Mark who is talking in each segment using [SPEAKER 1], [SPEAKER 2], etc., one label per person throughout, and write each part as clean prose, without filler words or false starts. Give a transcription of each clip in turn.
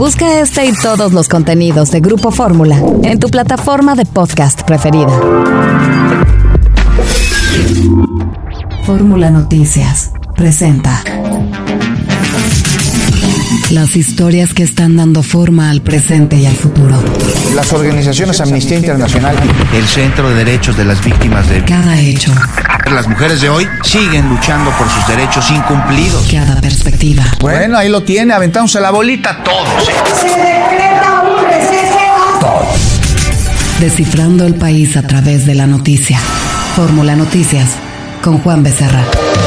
[SPEAKER 1] Busca este y todos los contenidos de Grupo Fórmula en tu plataforma de podcast preferida. Fórmula Noticias presenta las historias que están dando forma al presente y al futuro.
[SPEAKER 2] Las organizaciones Amnistía Internacional,
[SPEAKER 3] el Centro de Derechos de las Víctimas de...
[SPEAKER 1] Cada hecho.
[SPEAKER 3] Las mujeres de hoy siguen luchando por sus derechos incumplidos.
[SPEAKER 1] Cada perspectiva.
[SPEAKER 2] Bueno, ahí lo tiene, aventándose la bolita todos.
[SPEAKER 4] Se decreta un receso.
[SPEAKER 2] Todos.
[SPEAKER 1] Descifrando el país a través de la noticia. Fórmula Noticias con Juan Becerra.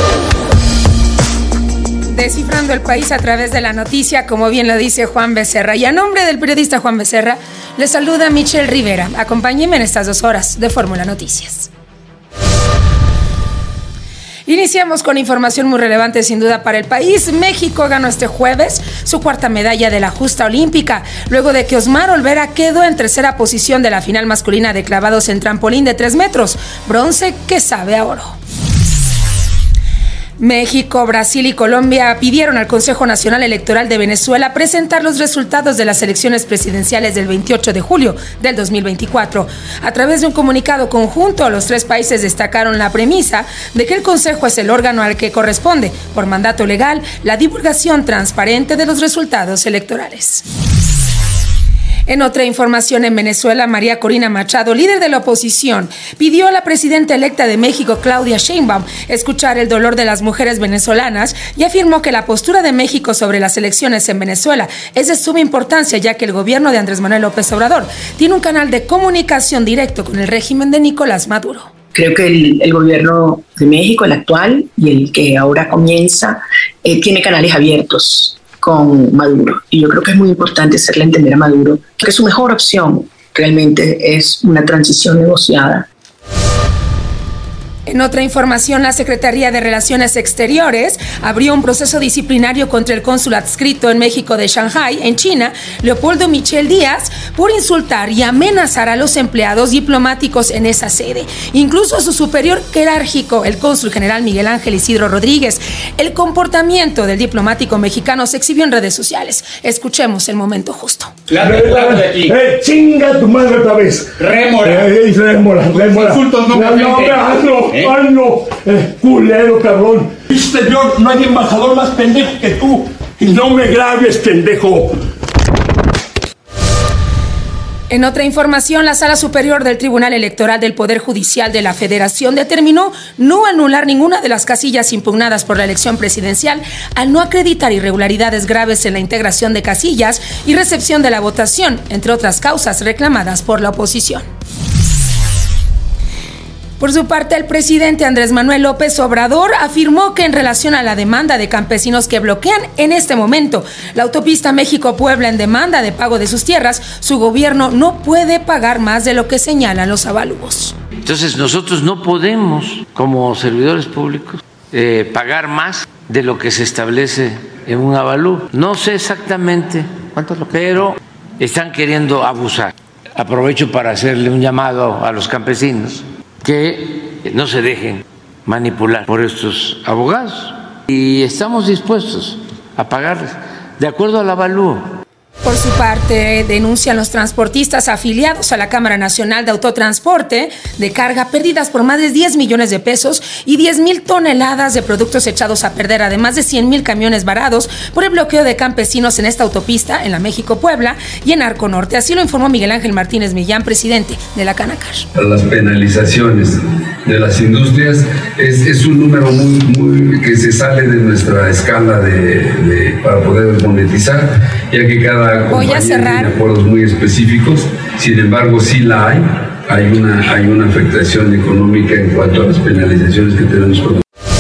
[SPEAKER 5] Descifrando el país a través de la noticia, como bien lo dice Juan Becerra. Y a nombre del periodista Juan Becerra, le saluda Michelle Rivera. Acompáñenme en estas 2 horas de Fórmula Noticias. Iniciamos con información muy relevante sin duda para el país. México ganó este jueves su 4ª medalla de la justa olímpica, luego de que Osmar Olvera quedó en 3ª posición de la final masculina de clavados en trampolín de 3 metros, bronce que sabe a oro. México, Brasil y Colombia pidieron al Consejo Nacional Electoral de Venezuela presentar los resultados de las elecciones presidenciales del 28 de julio del 2024. A través de un comunicado conjunto, los 3 países destacaron la premisa de que el Consejo es el órgano al que corresponde, por mandato legal, la divulgación transparente de los resultados electorales. En otra información, en Venezuela, María Corina Machado, líder de la oposición, pidió a la presidenta electa de México, Claudia Sheinbaum, escuchar el dolor de las mujeres venezolanas y afirmó que la postura de México sobre las elecciones en Venezuela es de suma importancia, ya que el gobierno de Andrés Manuel López Obrador tiene un canal de comunicación directo con el régimen de Nicolás Maduro.
[SPEAKER 6] Creo que el gobierno de México, el actual y el que ahora comienza, tiene canales abiertos con Maduro. Y yo creo que es muy importante hacerle entender a Maduro que su mejor opción realmente es una transición negociada.
[SPEAKER 5] En otra información, la Secretaría de Relaciones Exteriores abrió un proceso disciplinario contra el cónsul adscrito en México de Shanghái, en China, Leopoldo Michel Díaz, por insultar y amenazar a los empleados diplomáticos en esa sede, incluso a su superior jerárquico, el cónsul general Miguel Ángel Isidro Rodríguez. El comportamiento del diplomático mexicano se exhibió en redes sociales. Escuchemos el momento justo.
[SPEAKER 7] ¡Chinga tu madre otra vez!
[SPEAKER 8] ¡Rémora!
[SPEAKER 7] ¡Rémora!
[SPEAKER 8] Insultos no
[SPEAKER 7] culero, cabrón. Exterior, no hay embajador más pendejo que tú. Y no me grabes, pendejo.
[SPEAKER 5] En otra información, la Sala Superior del Tribunal Electoral del Poder Judicial de la Federación determinó no anular ninguna de las casillas impugnadas por la elección presidencial al no acreditar irregularidades graves en la integración de casillas y recepción de la votación, entre otras causas reclamadas por la oposición. Por su parte, el presidente Andrés Manuel López Obrador afirmó que en relación a la demanda de campesinos que bloquean en este momento la autopista México-Puebla en demanda de pago de sus tierras, su gobierno no puede pagar más de lo que señalan los avalúos.
[SPEAKER 9] Entonces nosotros no podemos, como servidores públicos, pagar más de lo que se establece en un avalúo. No sé exactamente cuánto es lo que, pero están queriendo abusar. Aprovecho para hacerle un llamado a los campesinos que no se dejen manipular por estos abogados y estamos dispuestos a pagarles de acuerdo al avalúo.
[SPEAKER 5] Por su parte, denuncian los transportistas afiliados a la Cámara Nacional de Autotransporte de carga pérdidas por más de 10 millones de pesos y 10,000 toneladas de productos echados a perder, además de 100,000 camiones varados por el bloqueo de campesinos en esta autopista, en la México-Puebla y en Arco Norte. Así lo informó Miguel Ángel Martínez Millán, presidente de la Canacar.
[SPEAKER 10] Las penalizaciones de las industrias es un número muy que se sale de nuestra escala para poder monetizar, ya que cada compañía tiene acuerdos muy específicos. Sin embargo, sí la hay una afectación económica en cuanto a las penalizaciones que tenemos por.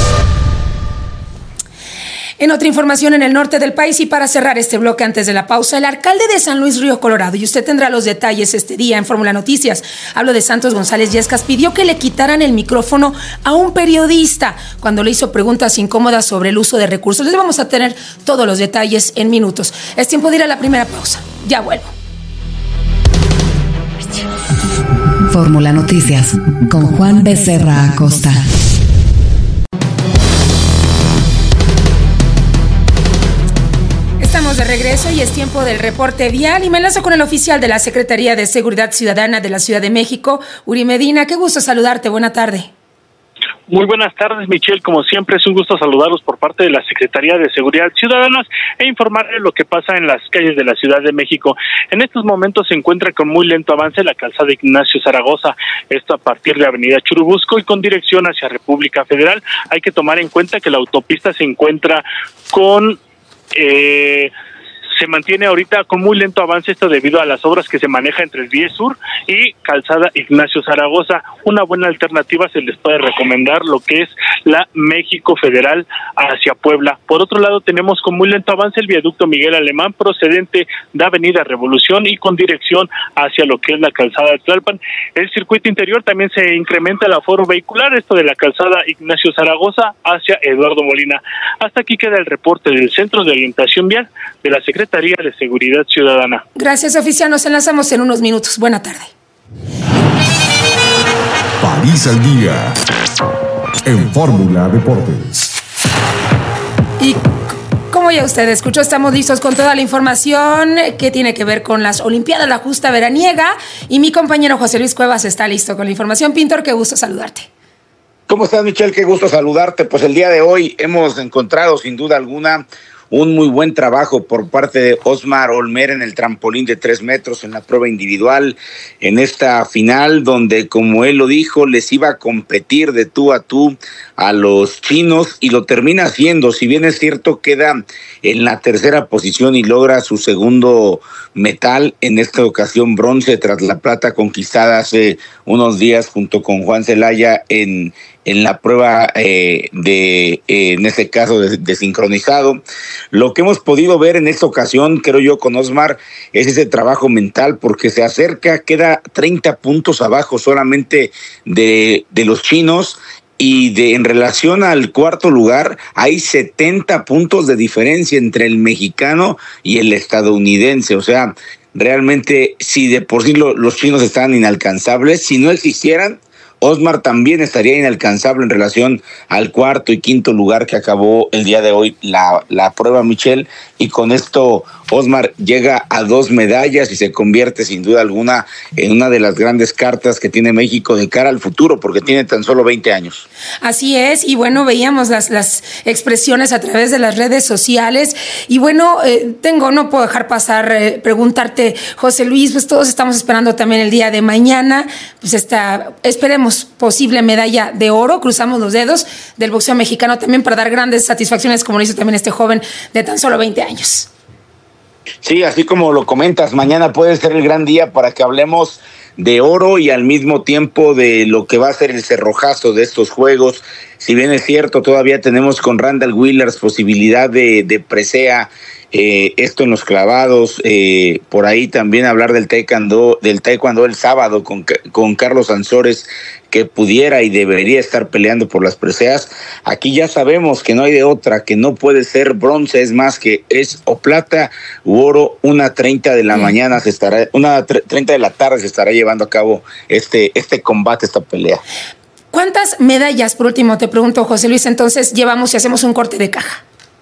[SPEAKER 5] En otra información, en el norte del país, y para cerrar este bloque antes de la pausa, el alcalde de San Luis Río Colorado, y usted tendrá los detalles este día en Fórmula Noticias, hablo de Santos González Yescas, pidió que le quitaran el micrófono a un periodista cuando le hizo preguntas incómodas sobre el uso de recursos. Les vamos a tener todos los detalles en minutos. Es tiempo de ir a la primera pausa. Ya vuelvo.
[SPEAKER 1] Fórmula Noticias con Juan Becerra Acosta.
[SPEAKER 5] Estamos de regreso y es tiempo del reporte vial y me enlazo con el oficial de la Secretaría de Seguridad Ciudadana de la Ciudad de México, Uri Medina. Qué gusto saludarte, buena tarde.
[SPEAKER 11] Muy buenas tardes, Michelle. Como siempre, es un gusto saludarlos por parte de la Secretaría de Seguridad Ciudadana e informarles lo que pasa en las calles de la Ciudad de México. En estos momentos se encuentra con muy lento avance la calzada Ignacio Zaragoza, esto a partir de Avenida Churubusco y con dirección hacia República Federal. Hay que tomar en cuenta que la autopista se encuentra con... se mantiene ahorita con muy lento avance, esto debido a las obras que se maneja entre el 10 Sur y calzada Ignacio Zaragoza. Una buena alternativa se les puede recomendar lo que es la México Federal hacia Puebla. Por otro lado, tenemos con muy lento avance el viaducto Miguel Alemán procedente de Avenida Revolución y con dirección hacia lo que es la calzada de Tlalpan. El circuito interior también se incrementa el aforo vehicular, esto de la calzada Ignacio Zaragoza hacia Eduardo Molina. Hasta aquí queda el reporte del Centro de Orientación Vial de la Secretaría de Seguridad Ciudadana.
[SPEAKER 5] Gracias, oficial. Nos enlazamos en unos minutos. Buena tarde.
[SPEAKER 12] París al día en Fórmula Deportes.
[SPEAKER 5] Y como ya usted escuchó, estamos listos con toda la información que tiene que ver con las Olimpiadas, la justa veraniega, y mi compañero José Luis Cuevas está listo con la información. Pintor, qué gusto saludarte.
[SPEAKER 13] ¿Cómo estás, Michelle? Qué gusto saludarte. Pues el día de hoy hemos encontrado, sin duda alguna, un muy buen trabajo por parte de Osmar Olmer en el trampolín de 3 metros en la prueba individual, en esta final donde, como él lo dijo, les iba a competir de tú a tú a los chinos y lo termina haciendo. Si bien es cierto, queda en la tercera posición y logra su segundo metal, en esta ocasión bronce tras la plata conquistada hace unos días junto con Juan Celaya en la prueba en este caso de sincronizado. Lo que hemos podido ver en esta ocasión, creo yo, con Osmar, es ese trabajo mental, porque se acerca, queda 30 puntos abajo solamente de los chinos, y en relación al cuarto lugar hay 70 puntos de diferencia entre el mexicano y el estadounidense. O sea, realmente, si de por sí los chinos están inalcanzables, si no existieran, Osmar también estaría inalcanzable en relación al cuarto y quinto lugar que acabó el día de hoy la prueba, Michelle, y con esto Osmar llega a 2 medallas y se convierte sin duda alguna en una de las grandes cartas que tiene México de cara al futuro, porque tiene tan solo 20 años.
[SPEAKER 5] Así es, y bueno, veíamos las expresiones a través de las redes sociales, y bueno, no puedo dejar pasar, preguntarte, José Luis, pues todos estamos esperando también el día de mañana, pues esperemos posible medalla de oro, cruzamos los dedos del boxeo mexicano también para dar grandes satisfacciones, como lo hizo también este joven de tan solo 20 años.
[SPEAKER 13] Sí, así como lo comentas, mañana puede ser el gran día para que hablemos de oro y al mismo tiempo de lo que va a ser el cerrojazo de estos juegos. Si bien es cierto, todavía tenemos con Randall Willers posibilidad de presea, esto en los clavados, por ahí también hablar del taekwondo el sábado con Carlos Ansores, que pudiera y debería estar peleando por las preseas. Aquí ya sabemos que no hay de otra, que no puede ser bronce, es más que es o plata u oro. 1:30 de la mañana 1:30 de la tarde se estará llevando a cabo este combate, esta pelea.
[SPEAKER 5] ¿Cuántas medallas, por último, te pregunto, José Luis, entonces llevamos si hacemos un corte de caja?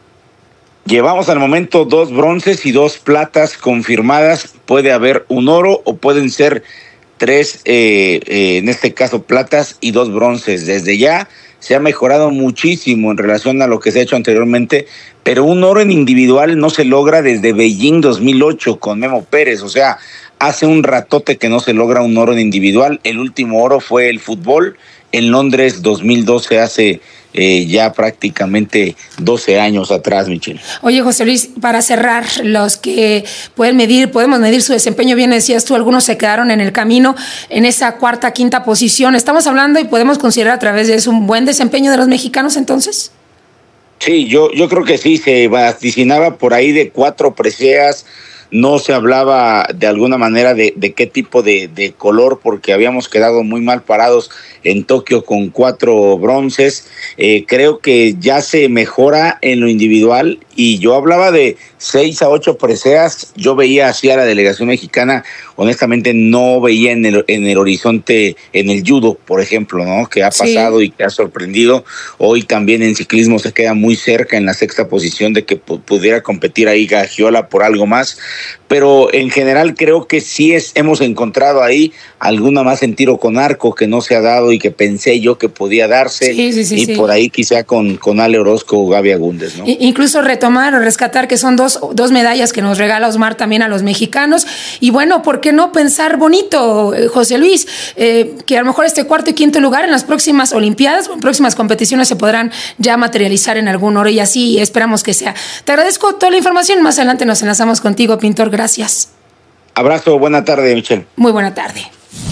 [SPEAKER 13] Llevamos al momento 2 bronces y 2 platas confirmadas. Puede haber un oro o pueden ser 3, en este caso platas y 2 bronces. Desde ya se ha mejorado muchísimo en relación a lo que se ha hecho anteriormente, pero un oro en individual no se logra desde Beijing 2008 con Memo Pérez. O sea, hace un ratote que no se logra un oro en individual. El último oro fue el fútbol en Londres 2012, hace ya prácticamente 12 años atrás, Michelle.
[SPEAKER 5] Oye, José Luis, para cerrar, los que podemos medir su desempeño, bien decías tú, algunos se quedaron en el camino en esa cuarta, quinta posición. Estamos hablando y podemos considerar a través de eso un buen desempeño de los mexicanos, entonces.
[SPEAKER 13] Sí, yo creo que sí, se vaticinaba por ahí de 4 preseas, no se hablaba de alguna manera de qué tipo de color, porque habíamos quedado muy mal parados en Tokio con 4 bronces. Creo que ya se mejora en lo individual, y yo hablaba de 6 a 8 preseas. Yo veía así a la delegación mexicana, honestamente no veía en el horizonte en el judo, por ejemplo, ¿no? Que ha pasado y que ha sorprendido. Hoy también en ciclismo se queda muy cerca en la 6ª posición de que pudiera competir ahí Gagiola por algo más, pero en general creo que sí hemos encontrado ahí alguna más en tiro con arco que no se ha dado y que pensé yo que podía darse, por ahí quizá con Ale Orozco o Gaby Agúndez, ¿no?
[SPEAKER 5] Incluso retomar o rescatar que son dos medallas que nos regala Osmar también a los mexicanos, y bueno, ¿por qué no pensar bonito, José Luis? Que a lo mejor este 4º y 5º lugar en las próximas Olimpiadas o en próximas competiciones se podrán ya materializar en algún oro, y así esperamos que sea. Te agradezco toda la información, más adelante nos enlazamos contigo, Pintor, gracias.
[SPEAKER 13] Abrazo, buena tarde, Michelle.
[SPEAKER 5] Muy buena tarde.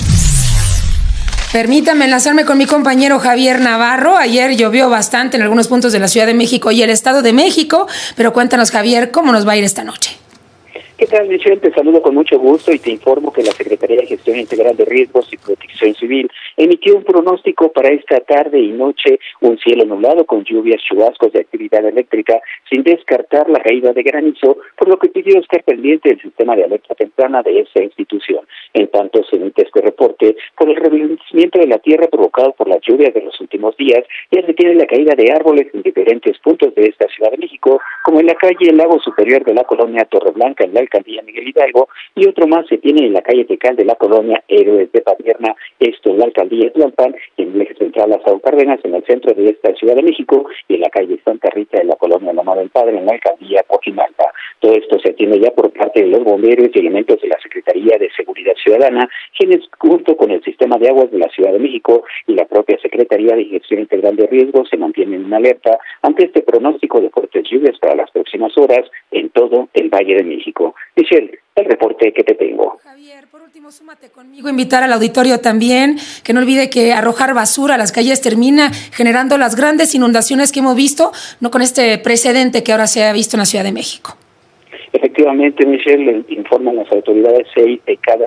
[SPEAKER 5] Permítame enlazarme con mi compañero Javier Navarro. Ayer llovió bastante en algunos puntos de la Ciudad de México y el Estado de México, pero cuéntanos, Javier, ¿cómo nos va a ir esta noche?
[SPEAKER 14] ¿Qué tal, Michelle? Te saludo con mucho gusto y te informo que la Secretaría de Gestión Integral de Riesgos y Protección Civil emitió un pronóstico para esta tarde y noche: un cielo nublado con lluvias, chubascos de actividad eléctrica, sin descartar la caída de granizo, por lo que pidió estar pendiente del sistema de alerta temprana de esa institución. En tanto, se emite este reporte por el revolvimiento de la tierra provocado por las lluvias de los últimos días. Ya se tiene la caída de árboles en diferentes puntos de esta Ciudad de México, como en la calle El Lago Superior de la colonia Torreblanca, en la alcaldía Miguel Hidalgo, y otro más se tiene en la calle Tecal de la colonia Héroes de Padierna, esto en la alcaldía Tlalpan, en el eje central Lázaro Cárdenas, en el centro de esta Ciudad de México, y en la calle Santa Rita de la colonia Loma del Padre, en la alcaldía Coajimalpa. Todo esto se atiende ya por parte de los bomberos y elementos de la Secretaría de Seguridad Ciudadana, quienes junto con el Sistema de Aguas de la Ciudad de México y la propia Secretaría de Gestión Integral de Riesgos se mantienen en alerta ante este pronóstico de fuertes lluvias para las próximas horas en todo el Valle de México. Michelle, el reporte que te tengo.
[SPEAKER 5] Javier, por último, súmate conmigo, invitar al auditorio también que no olvide que arrojar basura a las calles termina generando las grandes inundaciones que hemos visto, no con este precedente que ahora se ha visto en la Ciudad de México.
[SPEAKER 14] Efectivamente, Michelle, informan las autoridades, 6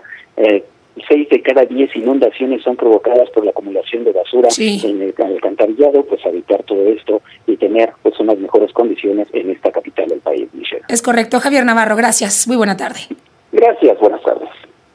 [SPEAKER 14] de cada 10 inundaciones son provocadas por la acumulación de basura en el alcantarillado, pues evitar todo esto y tener pues unas mejores condiciones en esta capital del país, Michelle.
[SPEAKER 5] Es correcto. Javier Navarro, gracias. Muy buena tarde.
[SPEAKER 14] Gracias, buenas tardes.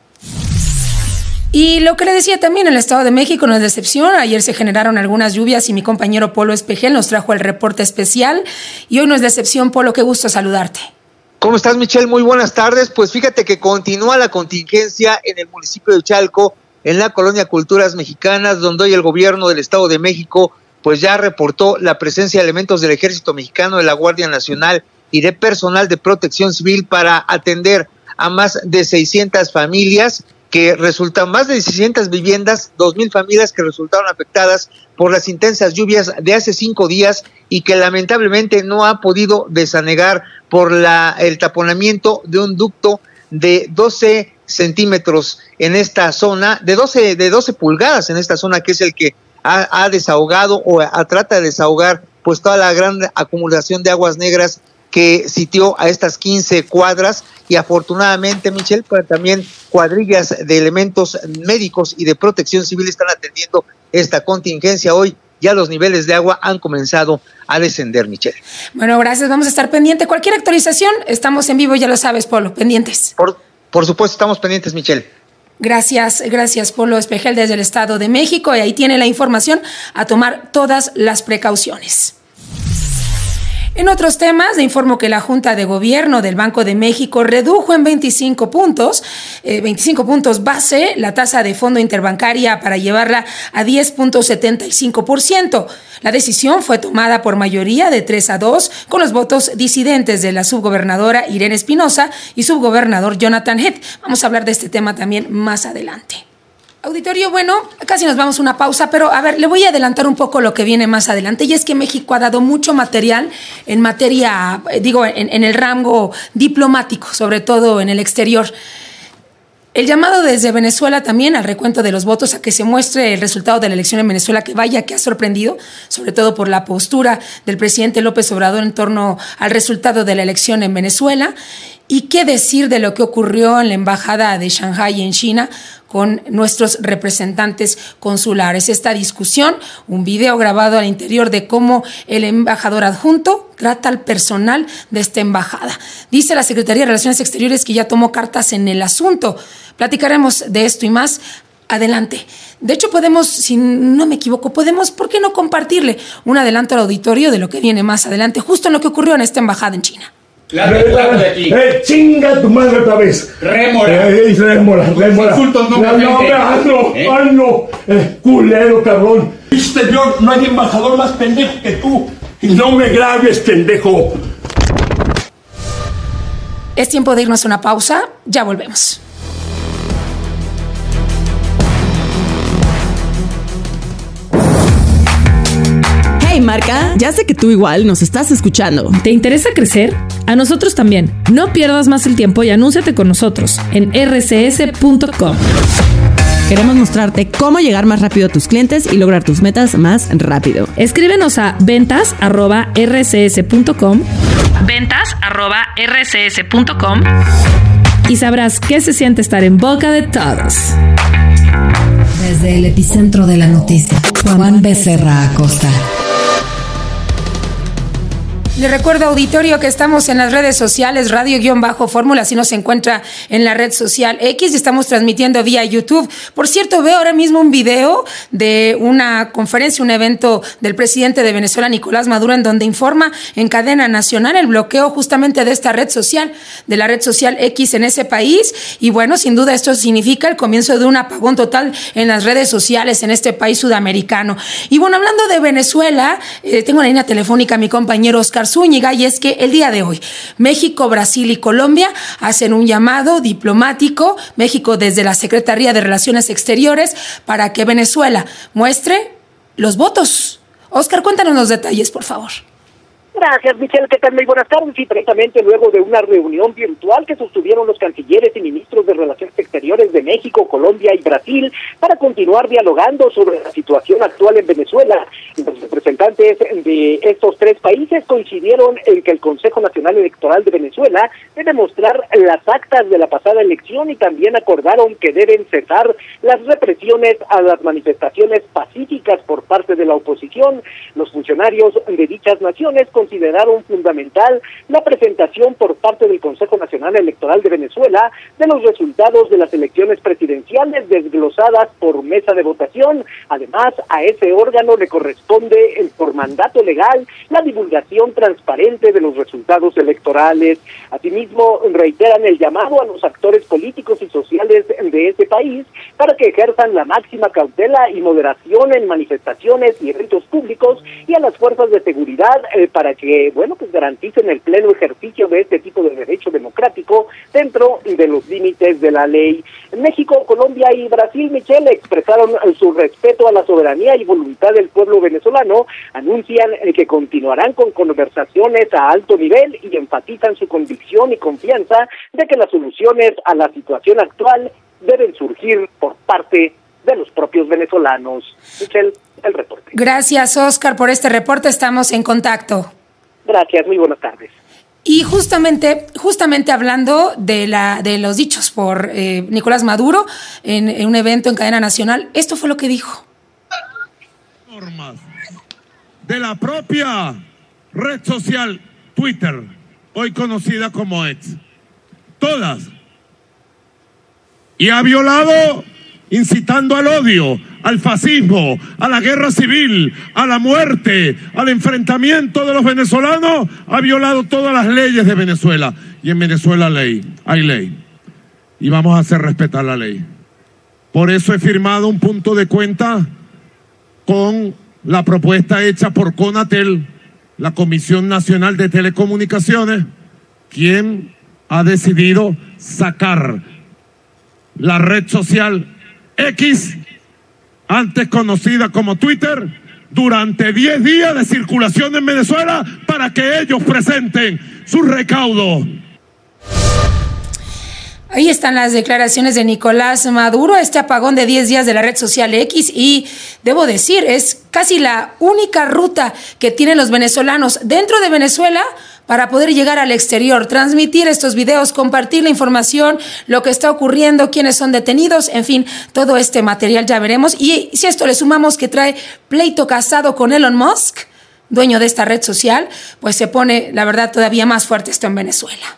[SPEAKER 5] Y lo que le decía también, el Estado de México no es decepción. Ayer se generaron algunas lluvias y mi compañero Polo Espejel nos trajo el reporte especial. Y hoy no es decepción, Polo, qué gusto saludarte.
[SPEAKER 15] ¿Cómo estás, Michelle? Muy buenas tardes. Pues fíjate que continúa la contingencia en el municipio de Chalco, en la colonia Culturas Mexicanas, donde hoy el gobierno del Estado de México pues ya reportó la presencia de elementos del Ejército Mexicano, de la Guardia Nacional y de personal de Protección Civil para atender a más de 600 familias que resultan, más de 600 viviendas, 2,000 familias que resultaron afectadas por las intensas lluvias de hace 5 días y que lamentablemente no ha podido desanegar por el taponamiento de un ducto de 12 centímetros en esta zona, de 12 pulgadas en esta zona, que es el que ha desahogado o trata de desahogar pues toda la gran acumulación de aguas negras que sitió a estas 15 cuadras. Y afortunadamente, Michelle, pues también cuadrillas de elementos médicos y de protección civil están atendiendo esta contingencia. Hoy ya los niveles de agua han comenzado a descender, Michelle.
[SPEAKER 5] Bueno, gracias, vamos a estar pendientes. Cualquier actualización, estamos en vivo, ya lo sabes, Polo, pendientes.
[SPEAKER 15] Por supuesto, estamos pendientes, Michelle.
[SPEAKER 5] Gracias, Polo Espejel desde el Estado de México, y ahí tiene la información, a tomar todas las precauciones. En otros temas, le informo que la Junta de Gobierno del Banco de México redujo en 25 puntos base la tasa de fondo interbancaria para llevarla a 10.75%. La decisión fue tomada por mayoría de 3-2 con los votos disidentes de la subgobernadora Irene Espinosa y subgobernador Jonathan Heath. Vamos a hablar de este tema también más adelante. Auditorio, bueno, casi nos vamos a una pausa, pero a ver, le voy a adelantar un poco lo que viene más adelante, y es que México ha dado mucho material en materia, en el rango diplomático, sobre todo en el exterior. El llamado desde Venezuela también al recuento de los votos, a que se muestre el resultado de la elección en Venezuela, que vaya que ha sorprendido, sobre todo por la postura del presidente López Obrador en torno al resultado de la elección en Venezuela. ¿Y qué decir de lo que ocurrió en la embajada de Shanghái en China con nuestros representantes consulares? Esta discusión, un video grabado al interior de cómo el embajador adjunto trata al personal de esta embajada. Dice la Secretaría de Relaciones Exteriores que ya tomó cartas en el asunto. Platicaremos de esto y más adelante. De hecho, podemos, si no me equivoco, ¿por qué no compartirle un adelanto al auditorio de lo que viene más adelante, justo en lo que ocurrió en esta embajada en China?
[SPEAKER 7] Claro, de aquí. Chinga tu madre otra vez. Rémora. Rémora.
[SPEAKER 8] Insultos no me ofenden.
[SPEAKER 7] No. Culero, cabrón. Exterior, no hay embajador más pendejo que tú. Y no me grabes, pendejo.
[SPEAKER 5] Es tiempo de irnos a una pausa. Ya volvemos.
[SPEAKER 16] Hey Marca, ya sé que tú igual nos estás escuchando.
[SPEAKER 17] ¿Te interesa crecer? A nosotros también. No pierdas más el tiempo y anúnciate con nosotros en rcs.com.
[SPEAKER 16] Queremos mostrarte cómo llegar más rápido a tus clientes y lograr tus metas más rápido.
[SPEAKER 17] Escríbenos a ventas@rcs.com. ventas@rcs.com y sabrás qué se siente estar en boca de todos.
[SPEAKER 1] Desde el epicentro de la noticia, Juan Becerra Acosta.
[SPEAKER 5] Le recuerdo, auditorio, que estamos en las redes sociales, Radio-Fórmula, así nos encuentra en la red social X, y estamos transmitiendo vía YouTube. Por cierto, veo ahora mismo un video de una conferencia, un evento del presidente de Venezuela, Nicolás Maduro, en donde informa en cadena nacional el bloqueo justamente de esta red social, de la red social X en ese país. Y bueno, sin duda esto significa el comienzo de un apagón total en las redes sociales en este país sudamericano. Y bueno, hablando de Venezuela, tengo en la línea telefónica a mi compañero Oscar Zúñiga, y es que el día de hoy México, Brasil y Colombia hacen un llamado diplomático, México desde la Secretaría de Relaciones Exteriores, para que Venezuela muestre los votos. Oscar, cuéntanos los detalles, por favor.
[SPEAKER 14] Gracias, Michelle. ¿Qué tal? Muy buenas tardes. Y precisamente luego de una reunión virtual que sostuvieron los cancilleres y ministros de Relaciones Exteriores de México, Colombia y Brasil para continuar dialogando sobre la situación actual en Venezuela, los representantes de estos tres países coincidieron en que el Consejo Nacional Electoral de Venezuela debe mostrar las actas de la pasada elección, y también acordaron que deben cesar las represiones a las manifestaciones pacíficas por parte de la oposición. Los funcionarios de dichas naciones consideraron fundamental la presentación por parte del Consejo Nacional Electoral de Venezuela de los resultados de las elecciones presidenciales desglosadas por mesa de votación. Además, a ese órgano le corresponde por mandato legal la divulgación transparente de los resultados electorales. Asimismo, reiteran el llamado a los actores políticos y sociales de ese país para que ejerzan la máxima cautela y moderación en manifestaciones y eventos públicos, y a las fuerzas de seguridad para que, pues garanticen el pleno ejercicio de este tipo de derecho democrático dentro de los límites de la ley. México, Colombia y Brasil, Michelle, expresaron su respeto a la soberanía y voluntad del pueblo venezolano, anuncian que continuarán con conversaciones a alto nivel y enfatizan su convicción y confianza de que las soluciones a la situación actual deben surgir por parte de los propios venezolanos. Michelle, el reporte.
[SPEAKER 5] Gracias, Oscar, por este reporte. Estamos en contacto.
[SPEAKER 14] Gracias, muy buenas tardes.
[SPEAKER 5] Y justamente hablando de los dichos por Nicolás Maduro en un evento en cadena nacional, esto fue lo que dijo.
[SPEAKER 18] Normas de la propia red social Twitter, hoy conocida como X, todas, y ha violado, incitando al odio, al fascismo, a la guerra civil, a la muerte, al enfrentamiento de los venezolanos, ha violado todas las leyes de Venezuela. Y en Venezuela hay ley. Y vamos a hacer respetar la ley. Por eso he firmado un punto de cuenta con la propuesta hecha por CONATEL, la Comisión Nacional de Telecomunicaciones, quien ha decidido sacar la red social X, antes conocida como Twitter, durante 10 días de circulación en Venezuela para que ellos presenten sus recaudos.
[SPEAKER 5] Ahí están las declaraciones de Nicolás Maduro, este apagón de 10 días de la red social X, y debo decir, es casi la única ruta que tienen los venezolanos dentro de Venezuela para poder llegar al exterior, transmitir estos videos, compartir la información, lo que está ocurriendo, quiénes son detenidos, en fin, todo este material ya veremos. Y si a esto le sumamos que trae pleito casado con Elon Musk, dueño de esta red social, pues se pone, la verdad, todavía más fuerte esto en Venezuela.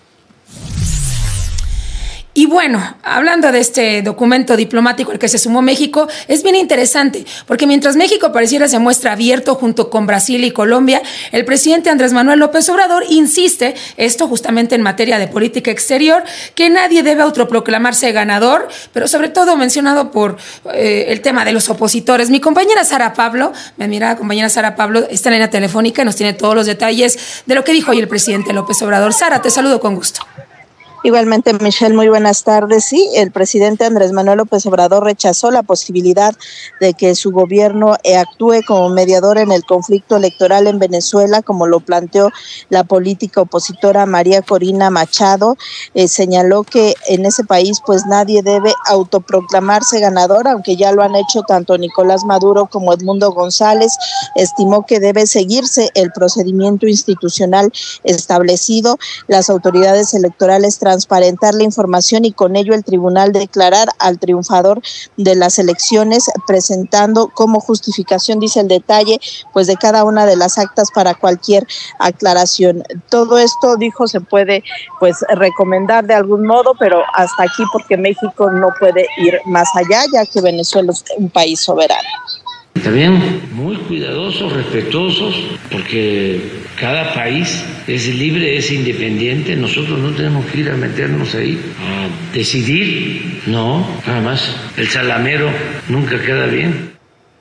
[SPEAKER 5] Y bueno, hablando de este documento diplomático al que se sumó México, es bien interesante, porque mientras México pareciera se muestra abierto junto con Brasil y Colombia, el presidente Andrés Manuel López Obrador insiste, esto justamente en materia de política exterior, que nadie debe autoproclamarse ganador, pero sobre todo mencionado por el tema de los opositores. Mi compañera Sara Pablo, mi admirada compañera Sara Pablo, está en la línea telefónica y nos tiene todos los detalles de lo que dijo hoy el presidente López Obrador. Sara, te saludo con gusto.
[SPEAKER 19] Igualmente, Michelle, muy buenas tardes. Sí, el presidente Andrés Manuel López Obrador rechazó la posibilidad de que su gobierno actúe como mediador en el conflicto electoral en Venezuela, como lo planteó la política opositora María Corina Machado. Señaló que en ese país pues nadie debe autoproclamarse ganador, aunque ya lo han hecho tanto Nicolás Maduro como Edmundo González. Estimó que debe seguirse el procedimiento institucional establecido, las autoridades electorales transparentar la información y con ello el tribunal declarar al triunfador de las elecciones, presentando como justificación, dice el detalle, pues de cada una de las actas para cualquier aclaración. Todo esto, dijo, se puede pues recomendar de algún modo, pero hasta aquí, porque México no puede ir más allá, ya que Venezuela es un país soberano.
[SPEAKER 9] También muy cuidadosos, respetuosos, porque cada país es libre, es independiente. Nosotros no tenemos que ir a meternos ahí a decidir. No, nada más. El salamero nunca queda bien.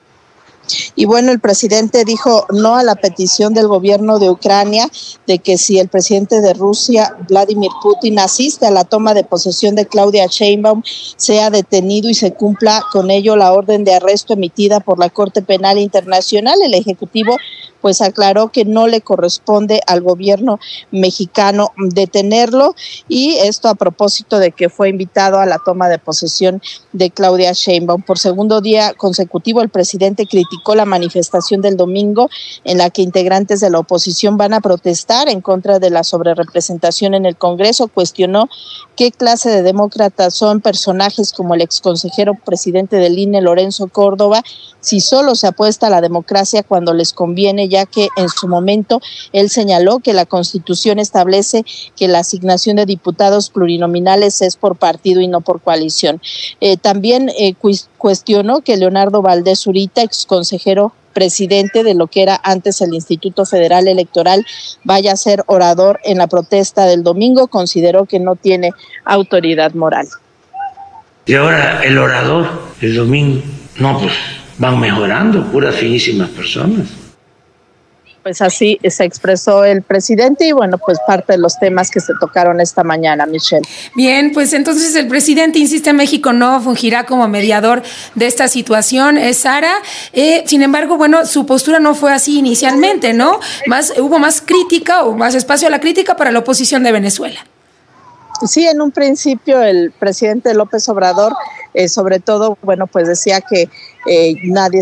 [SPEAKER 19] Y bueno, el presidente dijo no a la petición del gobierno de Ucrania de que si el presidente de Rusia, Vladimir Putin, asiste a la toma de posesión de Claudia Sheinbaum, sea detenido y se cumpla con ello la orden de arresto emitida por la Corte Penal Internacional. El Ejecutivo pues aclaró que no le corresponde al gobierno mexicano detenerlo, y esto a propósito de que fue invitado a la toma de posesión de Claudia Sheinbaum. Por segundo día consecutivo, el presidente criticó la manifestación del domingo en la que integrantes de la oposición van a protestar en contra de la sobrerepresentación en el Congreso. Cuestionó qué clase de demócratas son personajes como el exconsejero presidente del INE, Lorenzo Córdoba, si solo se apuesta a la democracia cuando les conviene, ya que en su momento él señaló que la Constitución establece que la asignación de diputados plurinominales es por partido y no por coalición. También cuestionó que Leonardo Valdés Zurita, exconsejero presidente de lo que era antes el Instituto Federal Electoral, vaya a ser orador en la protesta del domingo. Consideró que no tiene autoridad moral.
[SPEAKER 9] Y ahora el orador el domingo, no, pues van mejorando, puras finísimas personas.
[SPEAKER 19] Pues así se expresó el presidente y bueno, pues parte de los temas que se tocaron esta mañana, Michelle.
[SPEAKER 5] Bien, pues entonces el presidente insiste, México no fungirá como mediador de esta situación, Sara. Sin embargo, bueno, su postura no fue así inicialmente, ¿no? Hubo más crítica o más espacio a la crítica para la oposición de Venezuela.
[SPEAKER 19] Sí, en un principio el presidente López Obrador, sobre todo, bueno, pues decía que nadie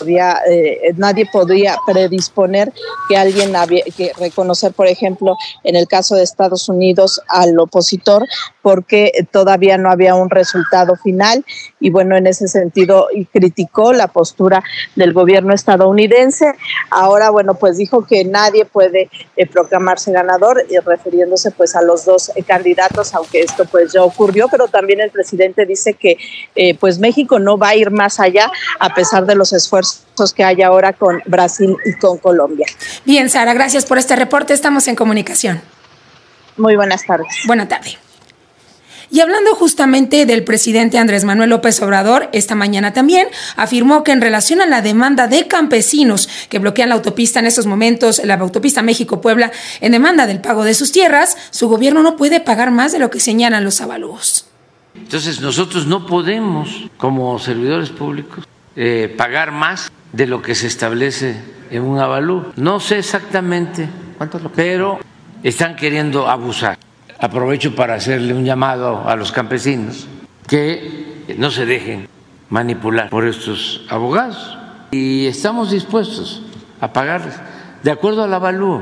[SPEAKER 19] podía predisponer que alguien había que reconocer, por ejemplo, en el caso de Estados Unidos al opositor, porque todavía no había un resultado final. Y bueno, en ese sentido criticó la postura del gobierno estadounidense. Ahora, bueno, pues dijo que nadie puede proclamarse ganador, y refiriéndose pues a los dos candidatos, aunque esto pues ya ocurrió, pero también el presidente dice que pues México no va a ir más allá a pesar de los esfuerzos que hay ahora con Brasil y con Colombia.
[SPEAKER 5] Bien, Sara, gracias por este reporte, estamos en comunicación.
[SPEAKER 19] Muy buenas tardes.
[SPEAKER 5] Buena tarde. Y hablando justamente del presidente Andrés Manuel López Obrador, esta mañana también afirmó que en relación a la demanda de campesinos que bloquean la autopista en estos momentos, la autopista México-Puebla, en demanda del pago de sus tierras, su gobierno no puede pagar más de lo que señalan los avalúos.
[SPEAKER 9] Entonces nosotros no podemos, como servidores públicos, pagar más de lo que se establece en un avalúo. No sé exactamente cuánto es lo que, pero están queriendo abusar. aprovecho para hacerle un llamado a los campesinos que no se dejen manipular por estos abogados y estamos dispuestos a pagarles de acuerdo al avalúo.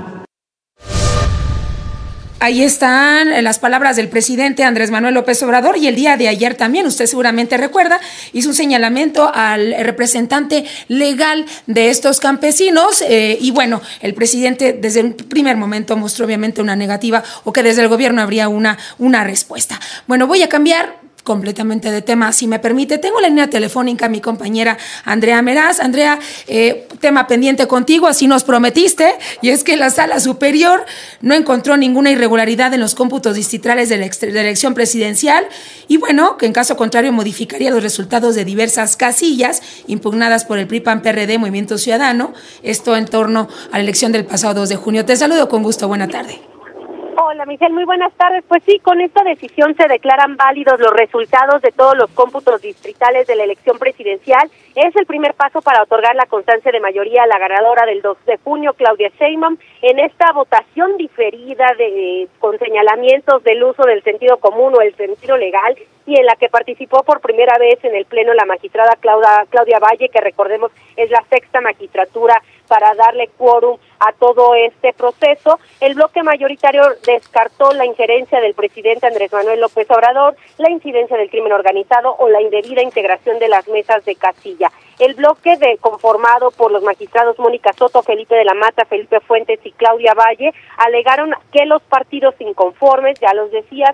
[SPEAKER 5] Ahí están las palabras del presidente Andrés Manuel López Obrador, y el día de ayer también, usted seguramente recuerda, hizo un señalamiento al representante legal de estos campesinos y bueno, el presidente desde un primer momento mostró obviamente una negativa o que desde el gobierno habría una respuesta. Bueno, voy a cambiar completamente de tema, si me permite. Tengo la línea telefónica a mi compañera Andrea Meraz. Andrea, tema pendiente contigo, así nos prometiste, y es que la Sala Superior no encontró ninguna irregularidad en los cómputos distritales de la elección presidencial y bueno, que en caso contrario modificaría los resultados de diversas casillas impugnadas por el PRI, PAN, PRD, Movimiento Ciudadano, esto en torno a la elección del pasado 2 de junio. Te saludo con gusto, buena tarde.
[SPEAKER 20] Hola, Michelle, muy buenas tardes. Pues sí, con esta decisión se declaran válidos los resultados de todos los cómputos distritales de la elección presidencial. Es el primer paso para otorgar la constancia de mayoría a la ganadora del 2 de junio, Claudia Sheinbaum, en esta votación diferida con señalamientos del uso del sentido común o el sentido legal, y en la que participó por primera vez en el pleno la magistrada Claudia Valle, que recordemos es la 6ª magistratura para darle quórum a todo este proceso. El bloque mayoritario descartó la injerencia del presidente Andrés Manuel López Obrador, la incidencia del crimen organizado o la indebida integración de las mesas de casilla. El bloque conformado por los magistrados Mónica Soto, Felipe de la Mata, Felipe Fuentes y Claudia Valle alegaron que los partidos inconformes, ya los decías,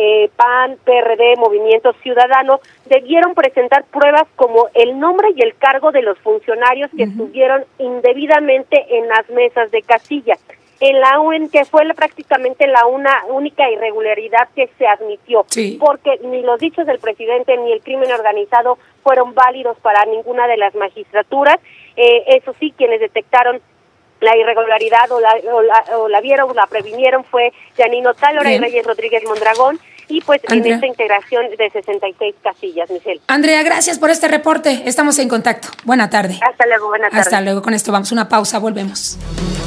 [SPEAKER 20] PAN, PRD, Movimiento Ciudadano, debieron presentar pruebas como el nombre y el cargo de los funcionarios que estuvieron indebidamente en las mesas de casilla. En la UN, que fue prácticamente la única irregularidad que se admitió, porque ni los dichos del presidente ni el crimen organizado fueron válidos para ninguna de las magistraturas. Eso sí, quienes detectaron la irregularidad o la vieron, la previnieron fue Yanino Tálora y Reyes Rodríguez Mondragón, y pues Andrea, en esta integración de 66 casillas, Michelle.
[SPEAKER 5] Andrea, gracias por este reporte, estamos en contacto. Buena tarde.
[SPEAKER 20] Hasta luego, buena tarde.
[SPEAKER 5] Hasta luego, con esto vamos a una pausa, volvemos.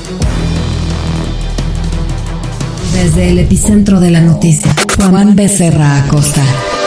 [SPEAKER 1] Desde el epicentro de la noticia, Juan Becerra Acosta.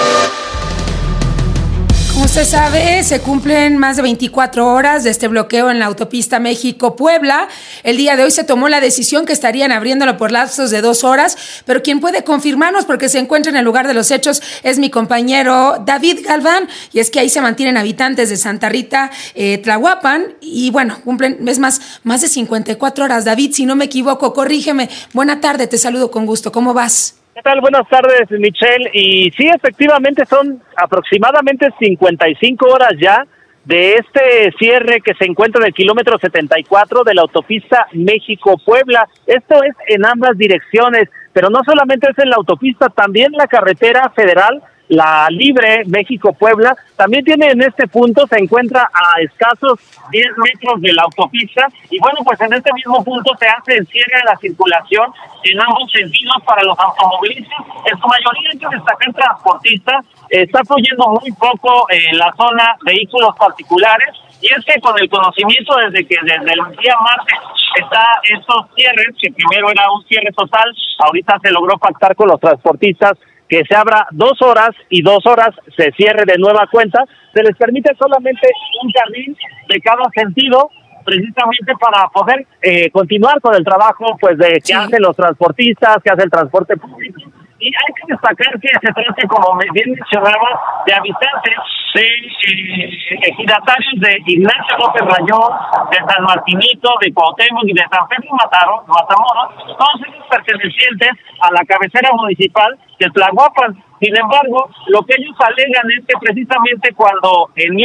[SPEAKER 5] Como usted sabe, se cumplen más de 24 horas de este bloqueo en la autopista México-Puebla. El día de hoy se tomó la decisión que estarían abriéndolo por lapsos de 2 horas, pero quien puede confirmarnos, porque se encuentra en el lugar de los hechos, es mi compañero David Galván, y es que ahí se mantienen habitantes de Santa Rita, Tlahuapan, y bueno, cumplen, es más de 54 horas. David, si no me equivoco, corrígeme. Buena tarde, te saludo con gusto. ¿Cómo vas?
[SPEAKER 21] ¿Qué tal? Buenas tardes, Michelle. Y sí, efectivamente son aproximadamente 55 horas ya de este cierre que se encuentra en el kilómetro 74 de la autopista México-Puebla. Esto es en ambas direcciones, pero no solamente es en la autopista, también la carretera federal, la libre México-Puebla, también tiene en este punto, se encuentra a escasos 10 metros de la autopista, y bueno, pues en este mismo punto se hace el cierre de la circulación en ambos sentidos para los automovilistas. En su mayoría hay que destacar transportistas, está fluyendo muy poco en la zona vehículos particulares, y es que con el conocimiento desde el día martes está estos cierres, que primero era un cierre total, ahorita se logró pactar con los transportistas que se abra 2 horas y 2 horas se cierre de nueva cuenta. Se les permite solamente un carril de cada sentido, precisamente para poder continuar con el trabajo pues de que hacen los transportistas, que hace el transporte público. Y hay que destacar que se trata, como bien mencionaba, de habitantes de ejidatarios de Ignacio López Rayón, de San Martinito, de Cuauhtémoc y de San Pedro Matamoros, todos ellos pertenecientes a la cabecera municipal de Tlahuapan. Sin embargo, lo que ellos alegan es que precisamente cuando en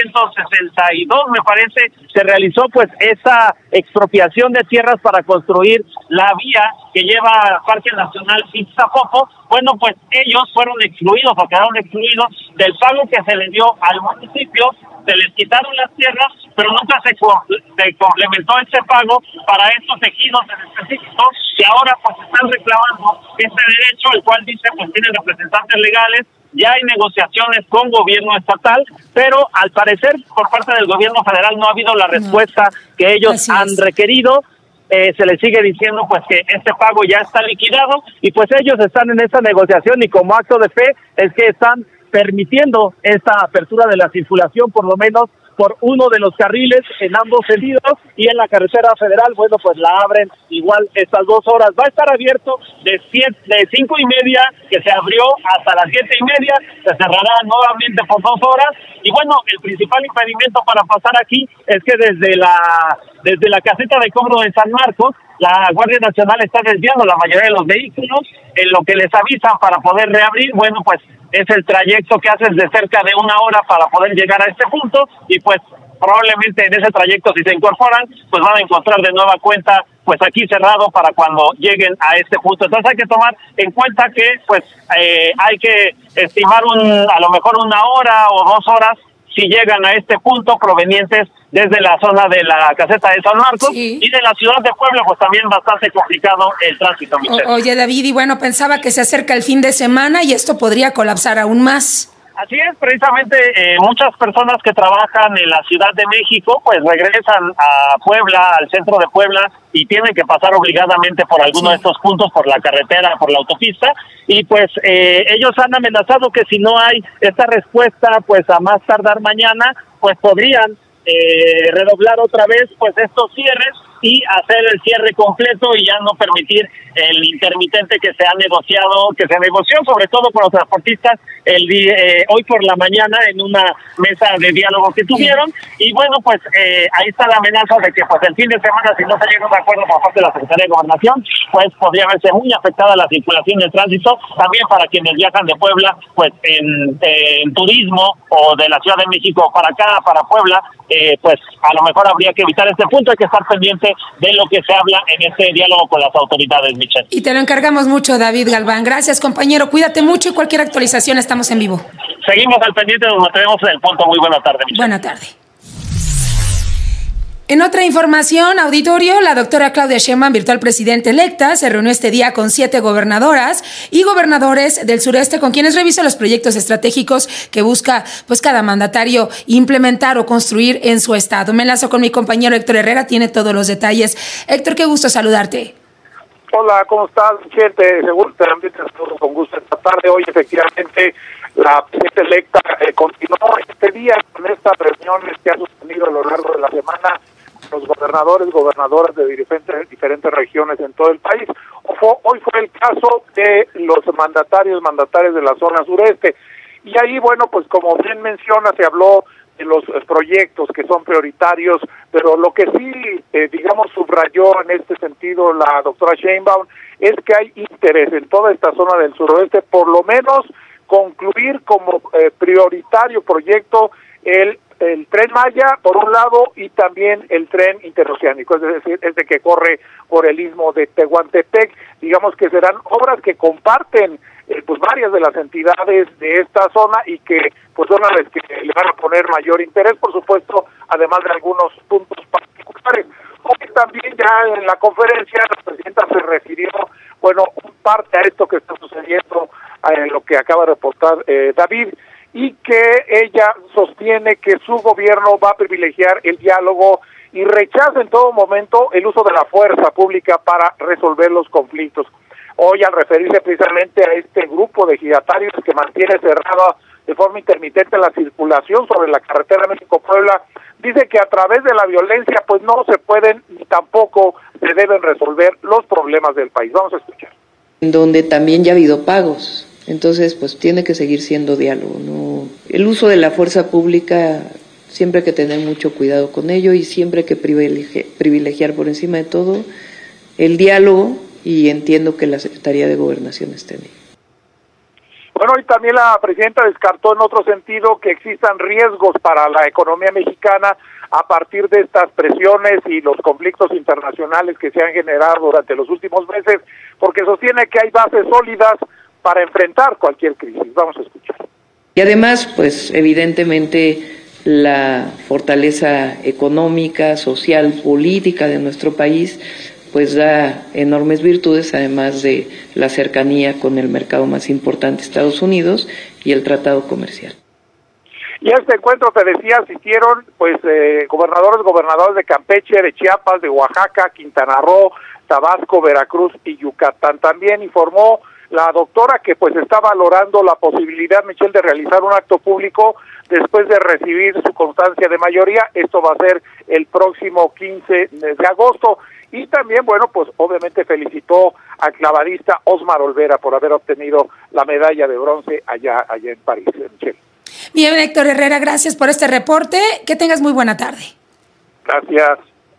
[SPEAKER 21] 1962, me parece, se realizó pues esa expropiación de tierras para construir la vía que lleva Parque Nacional Ixtapopo, bueno, pues ellos fueron excluidos o quedaron excluidos del pago que se les dio al municipio. Se les quitaron las tierras, pero nunca se complementó ese pago para estos ejidos en específico, y ahora pues están reclamando este derecho, el cual dice pues tienen representantes legales. Ya hay negociaciones con gobierno estatal, pero al parecer por parte del gobierno federal no ha habido la respuesta que ellos han requerido. se les sigue diciendo pues que este pago ya está liquidado y pues ellos están en esa negociación y como acto de fe es que están permitiendo esta apertura de la circulación por lo menos por uno de los carriles en ambos sentidos y en la carretera federal, bueno, pues la abren igual estas 2 horas. Va a estar abierto de 5:30, que se abrió, hasta las 7:30, se cerrará nuevamente por 2 horas. Y bueno, el principal impedimento para pasar aquí es que desde la caseta de cobro de San Marcos, la Guardia Nacional está desviando la mayoría de los vehículos, en lo que les avisan para poder reabrir, bueno, pues es el trayecto que haces de cerca de 1 hora para poder llegar a este punto y pues probablemente en ese trayecto si se incorporan pues van a encontrar de nueva cuenta pues aquí cerrado para cuando lleguen a este punto. Entonces hay que tomar en cuenta que pues hay que estimar a lo mejor 1 hora o 2 horas si llegan a este punto provenientes desde la zona de la caseta de San Marcos y de la ciudad de Puebla, pues también bastante complicado el tránsito, Michelle.
[SPEAKER 5] Oye, David, y bueno, pensaba que se acerca el fin de semana y esto podría colapsar aún más.
[SPEAKER 21] Así es, precisamente muchas personas que trabajan en la Ciudad de México pues regresan a Puebla, al centro de Puebla y tienen que pasar obligadamente por alguno de estos puntos, por la carretera, por la autopista y pues ellos han amenazado que si no hay esta respuesta pues a más tardar mañana pues podrían redoblar otra vez pues estos cierres y hacer el cierre completo y ya no permitir el intermitente que se negoció sobre todo con los transportistas hoy por la mañana en una mesa de diálogo que tuvieron y bueno pues ahí está la amenaza de que pues el fin de semana si no se llega a un acuerdo por parte de la Secretaría de Gobernación pues podría verse muy afectada la circulación del tránsito también para quienes viajan de Puebla pues en turismo o de la Ciudad de México para acá, para Puebla pues a lo mejor habría que evitar este punto, hay que estar pendiente de lo que se habla en este diálogo con las autoridades, Michelle.
[SPEAKER 5] Y te lo encargamos mucho, David Galván. Gracias, compañero. Cuídate mucho y cualquier actualización estamos en vivo.
[SPEAKER 21] Seguimos al pendiente, nos mantenemos en el punto. Muy buena tarde, Michelle.
[SPEAKER 5] Buena tarde. En otra información, auditorio, la doctora Claudia Sheinbaum, virtual presidenta electa, se reunió este día con 7 gobernadoras y gobernadores del sureste con quienes revisó los proyectos estratégicos que busca pues cada mandatario implementar o construir en su estado. Me enlazo con mi compañero Héctor Herrera, tiene todos los detalles. Héctor, qué gusto saludarte.
[SPEAKER 3] Hola, ¿cómo estás, Michelle? Seguro también te saludo con gusto esta tarde. Hoy, efectivamente, la presidenta electa continuó este día con estas reuniones que ha sostenido a lo largo de la semana los gobernadoras de diferentes regiones en todo el país. Hoy fue el caso de los mandatarios de la zona sureste. Y ahí, bueno, pues como bien menciona, se habló de los proyectos que son prioritarios, pero lo que sí, subrayó en este sentido la doctora Sheinbaum es que hay interés en toda esta zona del suroeste, por lo menos concluir como prioritario proyecto el Tren Maya, por un lado, y también el tren interoceánico, es decir, este que corre por el istmo de Tehuantepec. Digamos que serán obras que comparten pues varias de las entidades de esta zona y que pues son a las que le van a poner mayor interés, por supuesto, además de algunos puntos particulares. Hoy también ya en la conferencia la presidenta se refirió, parte a esto que está sucediendo, lo que acaba de reportar David, y que ella sostiene que su gobierno va a privilegiar el diálogo y rechaza en todo momento el uso de la fuerza pública para resolver los conflictos. Hoy, al referirse precisamente a este grupo de ejidatarios que mantiene cerrada de forma intermitente la circulación sobre la carretera México-Puebla, dice que a través de la violencia pues no se pueden ni tampoco se deben resolver los problemas del país. Vamos a escuchar.
[SPEAKER 22] Donde también ya ha habido pagos. Entonces, pues tiene que seguir siendo diálogo, ¿no? El uso de la fuerza pública, siempre hay que tener mucho cuidado con ello y siempre hay que privilegiar por encima de todo el diálogo, y entiendo que la Secretaría de Gobernación esté en ello.
[SPEAKER 3] Bueno, y también la presidenta descartó en otro sentido que existan riesgos para la economía mexicana a partir de estas presiones y los conflictos internacionales que se han generado durante los últimos meses, porque sostiene que hay bases sólidas para enfrentar cualquier crisis. Vamos a escuchar.
[SPEAKER 22] Y además, pues evidentemente la fortaleza económica, social, política de nuestro país, pues da enormes virtudes, además de la cercanía con el mercado más importante, Estados Unidos, y el tratado comercial.
[SPEAKER 3] Y a este encuentro, te decía, asistieron pues gobernadores de Campeche, de Chiapas, de Oaxaca, Quintana Roo, Tabasco, Veracruz y Yucatán. También informó la doctora que pues está valorando la posibilidad, Michelle, de realizar un acto público después de recibir su constancia de mayoría. Esto va a ser el próximo 15 de agosto. Y también, bueno, pues obviamente felicitó al clavadista Osmar Olvera por haber obtenido la medalla de bronce allá en París, Michelle.
[SPEAKER 5] Bien, Héctor Herrera, gracias por este reporte. Que tengas muy buena tarde.
[SPEAKER 3] Gracias.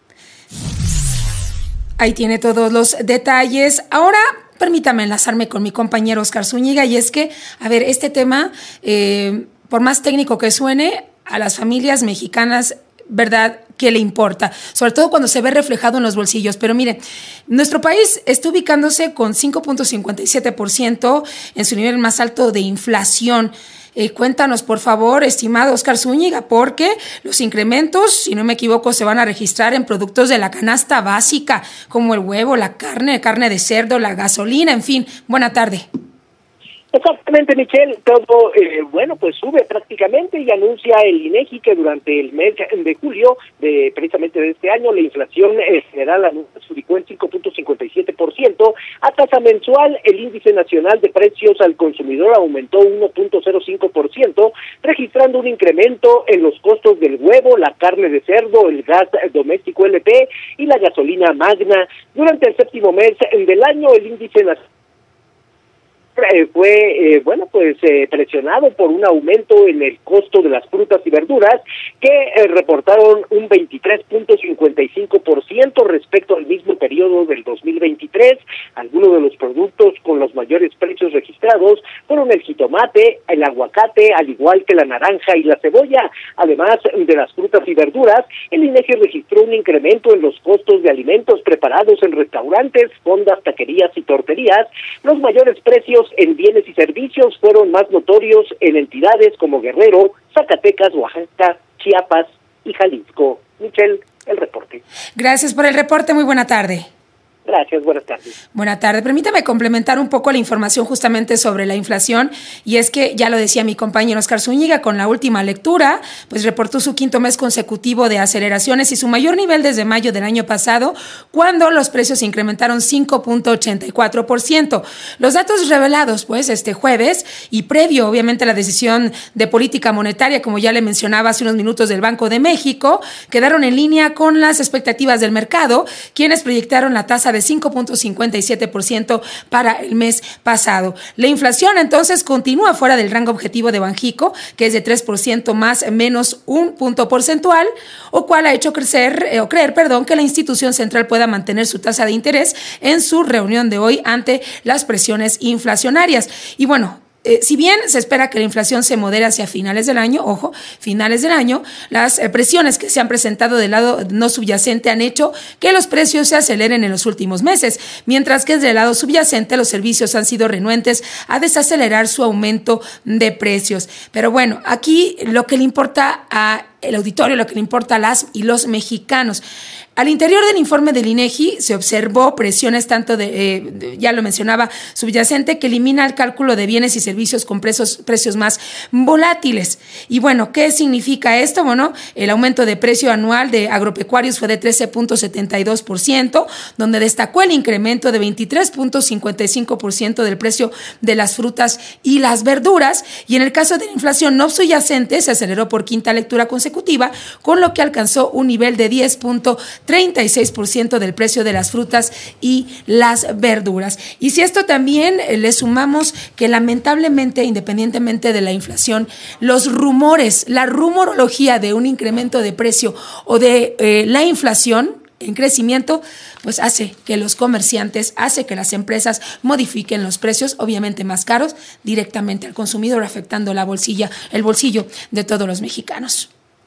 [SPEAKER 5] Ahí tiene todos los detalles. Ahora, permítame enlazarme con mi compañero Oscar Zúñiga, y es que, a ver, este tema, por más técnico que suene, a las familias mexicanas, ¿verdad?, que le importa, sobre todo cuando se ve reflejado en los bolsillos. Pero mire, nuestro país está ubicándose con 5.57% en su nivel más alto de inflación. Cuéntanos, por favor, estimado Oscar Zúñiga, porque los incrementos, si no me equivoco, se van a registrar en productos de la canasta básica, como el huevo, la carne de cerdo, la gasolina, en fin. Buena tarde.
[SPEAKER 21] Exactamente, Michelle, todo, pues sube prácticamente, y anuncia el INEGI que durante el mes de julio, precisamente de este año, la inflación general se ubicó en 5.57%, a tasa mensual el índice nacional de precios al consumidor aumentó 1.05%, registrando un incremento en los costos del huevo, la carne de cerdo, el gas doméstico LP y la gasolina magna. Durante el séptimo mes del año, el índice nacional fue presionado por un aumento en el costo de las frutas y verduras que reportaron un 23.55% respecto al mismo periodo del 2023. Algunos de los productos con los mayores precios registrados fueron el jitomate, el aguacate, al igual que la naranja y la cebolla. Además de las frutas y verduras, el INEGI registró un incremento en los costos de alimentos preparados en restaurantes, fondas, taquerías y torterías. Los mayores precios en bienes y servicios fueron más notorios en entidades como Guerrero, Zacatecas, Oaxaca, Chiapas y Jalisco. Michelle, el reporte.
[SPEAKER 5] Gracias por el reporte, muy buena tarde.
[SPEAKER 21] Gracias, buenas tardes.
[SPEAKER 5] Buenas tardes. Permítame complementar un poco la información justamente sobre la inflación, y es que ya lo decía mi compañero Oscar Zúñiga, con la última lectura, pues reportó su quinto mes consecutivo de aceleraciones y su mayor nivel desde mayo del año pasado, cuando los precios incrementaron 5.84%. Los datos revelados, pues, este jueves, y previo, obviamente, a la decisión de política monetaria, como ya le mencionaba hace unos minutos, del Banco de México, quedaron en línea con las expectativas del mercado, quienes proyectaron la tasa de 5.57% para el mes pasado. La inflación entonces continúa fuera del rango objetivo de Banjico, que es de 3% más menos un punto porcentual, o cual ha hecho creer que la institución central pueda mantener su tasa de interés en su reunión de hoy ante las presiones inflacionarias. Y bueno, si bien se espera que la inflación se modere hacia finales del año, las presiones que se han presentado del lado no subyacente han hecho que los precios se aceleren en los últimos meses, mientras que desde el lado subyacente los servicios han sido renuentes a desacelerar su aumento de precios. Pero bueno, aquí lo que le importa a el auditorio, lo que le importa a las y los mexicanos. Al interior del informe del INEGI se observó presiones tanto ya lo mencionaba, subyacente, que elimina el cálculo de bienes y servicios con precios más volátiles. Y bueno, ¿qué significa esto? Bueno, el aumento de precio anual de agropecuarios fue de 13.72%, donde destacó el incremento de 23.55% del precio de las frutas y las verduras. Y en el caso de la inflación no subyacente, se aceleró por quinta lectura consecutiva, con lo que alcanzó un nivel de 10.36% del precio de las frutas y las verduras. Y si esto también le sumamos que lamentablemente, independientemente de la inflación, los rumores, la rumorología de un incremento de precio o de la inflación en crecimiento, pues hace que los comerciantes, hace que las empresas modifiquen los precios, obviamente más caros, directamente al consumidor, afectando el bolsillo de todos los mexicanos.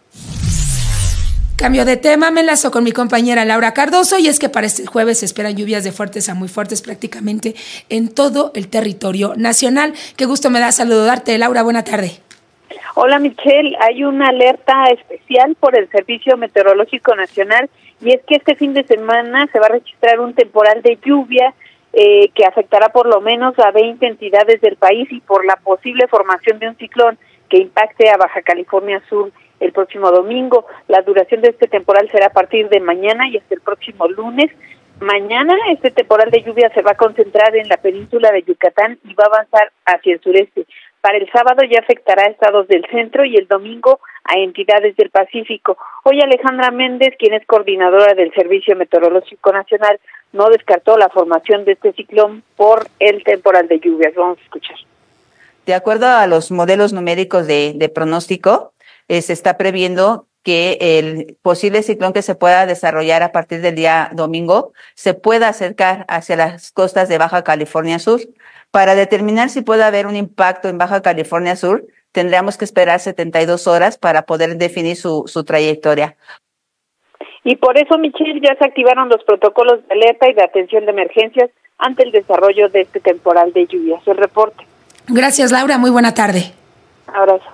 [SPEAKER 5] Cambio de tema, me enlazo con mi compañera Laura Cardoso, y es que para este jueves se esperan lluvias de fuertes a muy fuertes prácticamente en todo el territorio nacional. Qué gusto me da saludarte, Laura, buena tarde.
[SPEAKER 2] Hola Michelle, hay una alerta especial por el Servicio Meteorológico Nacional, y es que este fin de semana se va a registrar un temporal de lluvia que afectará por lo menos a 20 entidades del país, y por la posible formación de un ciclón que impacte a Baja California Sur el próximo domingo. La duración de este temporal será a partir de mañana y hasta el próximo lunes. Mañana este temporal de lluvia se va a concentrar en la península de Yucatán y va a avanzar hacia el sureste. Para el sábado ya afectará a estados del centro y el domingo a entidades del Pacífico. Hoy Alejandra Méndez, quien es coordinadora del Servicio Meteorológico Nacional, no descartó la formación de este ciclón por el temporal de lluvias. Vamos a escuchar.
[SPEAKER 4] De acuerdo a los modelos numéricos de pronóstico, se está previendo que el posible ciclón que se pueda desarrollar a partir del día domingo se pueda acercar hacia las costas de Baja California Sur. Para determinar si puede haber un impacto en Baja California Sur, tendríamos que esperar 72 horas para poder definir su trayectoria.
[SPEAKER 2] Y por eso, Michelle, ya se activaron los protocolos de alerta y de atención de emergencias ante el desarrollo de este temporal de lluvias. El reporte.
[SPEAKER 5] Gracias, Laura. Muy buena tarde.
[SPEAKER 2] Abrazo.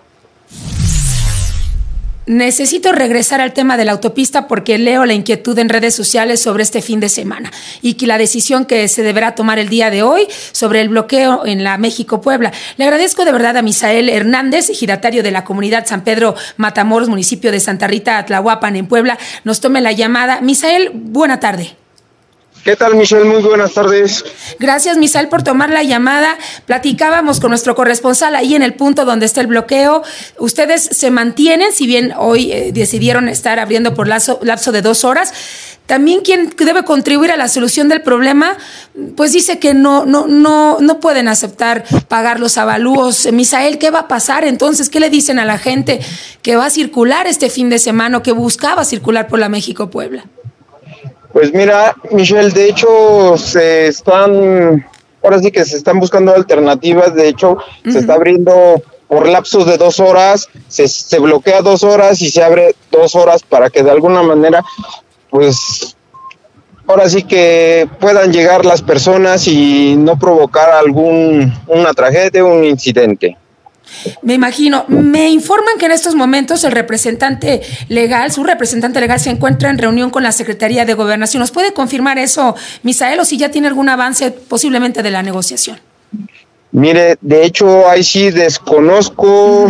[SPEAKER 5] Necesito regresar al tema de la autopista porque leo la inquietud en redes sociales sobre este fin de semana y que la decisión que se deberá tomar el día de hoy sobre el bloqueo en la México-Puebla. Le agradezco de verdad a Misael Hernández, ejidatario de la comunidad San Pedro Matamoros, municipio de Santa Rita, Tlahuapan, en Puebla, nos tome la llamada. Misael, buena tarde.
[SPEAKER 6] ¿Qué tal, Michelle? Muy buenas tardes.
[SPEAKER 5] Gracias, Misael, por tomar la llamada. Platicábamos con nuestro corresponsal ahí en el punto donde está el bloqueo. Ustedes se mantienen, si bien hoy decidieron estar abriendo por lapso de 2 horas. También quien debe contribuir a la solución del problema, pues dice que no pueden aceptar pagar los avalúos. Misael, ¿qué va a pasar entonces? ¿Qué le dicen a la gente que va a circular este fin de semana o que buscaba circular por la México-Puebla?
[SPEAKER 6] Pues mira, Michelle, de hecho ahora sí que se están buscando alternativas. De hecho, se está abriendo por lapsos de 2 horas, se bloquea 2 horas y se abre 2 horas para que de alguna manera, pues, ahora sí que puedan llegar las personas y no provocar una tragedia, un incidente.
[SPEAKER 5] Me imagino. Me informan que en estos momentos su representante legal se encuentra en reunión con la Secretaría de Gobernación. ¿Nos puede confirmar eso, Misael, o si ya tiene algún avance posiblemente de la negociación?
[SPEAKER 6] Mire, de hecho, ahí sí desconozco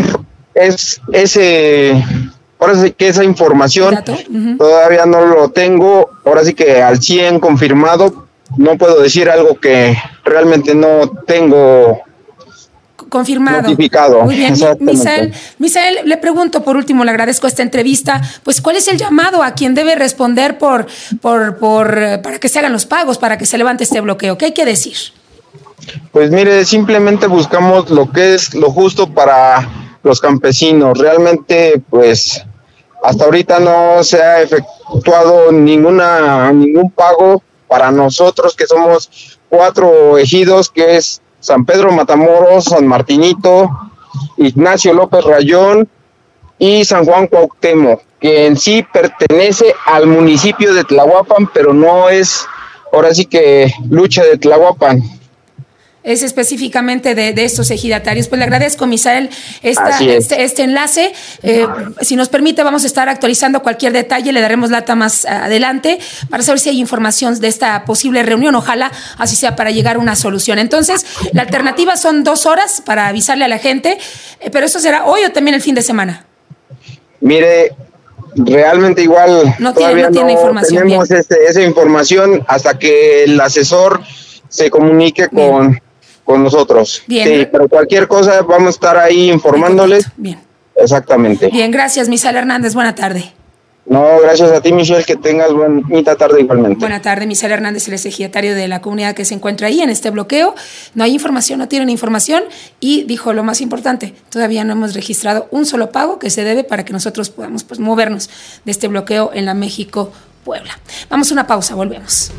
[SPEAKER 6] ahora sí que esa información todavía no lo tengo, ahora sí que al 100 confirmado. No puedo decir algo que realmente no tengo
[SPEAKER 5] confirmado.
[SPEAKER 6] Notificado.
[SPEAKER 5] Muy bien, Misael, le pregunto por último, le agradezco esta entrevista, pues ¿cuál es el llamado a quien debe responder para que se hagan los pagos, para que se levante este bloqueo? ¿Qué hay que decir?
[SPEAKER 6] Pues mire, simplemente buscamos lo que es lo justo para los campesinos. Realmente, pues, hasta ahorita no se ha efectuado ningún pago para nosotros, que somos 4 ejidos, que es San Pedro Matamoros, San Martinito, Ignacio López Rayón y San Juan Cuauhtémoc, que en sí pertenece al municipio de Tlahuapan, pero no es, ahora sí que lucha de Tlahuapan.
[SPEAKER 5] Es específicamente de estos ejidatarios. Pues le agradezco, Misael, este enlace. Si nos permite, vamos a estar actualizando cualquier detalle, le daremos lata más adelante para saber si hay información de esta posible reunión. Ojalá así sea para llegar a una solución. Entonces, la alternativa son 2 horas para avisarle a la gente, pero ¿eso será hoy o también el fin de semana?
[SPEAKER 6] Mire, realmente igual todavía no tiene información. Tenemos esa información hasta que el asesor se comunique con nosotros.
[SPEAKER 5] Bien.
[SPEAKER 6] Sí, pero cualquier cosa vamos a estar ahí informándoles.
[SPEAKER 5] Bien.
[SPEAKER 6] Exactamente.
[SPEAKER 5] Bien, gracias, Misael Hernández. Buena tarde.
[SPEAKER 6] No, gracias a ti, Michelle, que tengas bonita tarde igualmente.
[SPEAKER 5] Buena tarde, Misael Hernández, el ejidatario de la comunidad que se encuentra ahí en este bloqueo. No hay información, no tienen información y dijo lo más importante, todavía no hemos registrado un solo pago que se debe para que nosotros podamos movernos de este bloqueo en la México-Puebla. Vamos a una pausa, volvemos.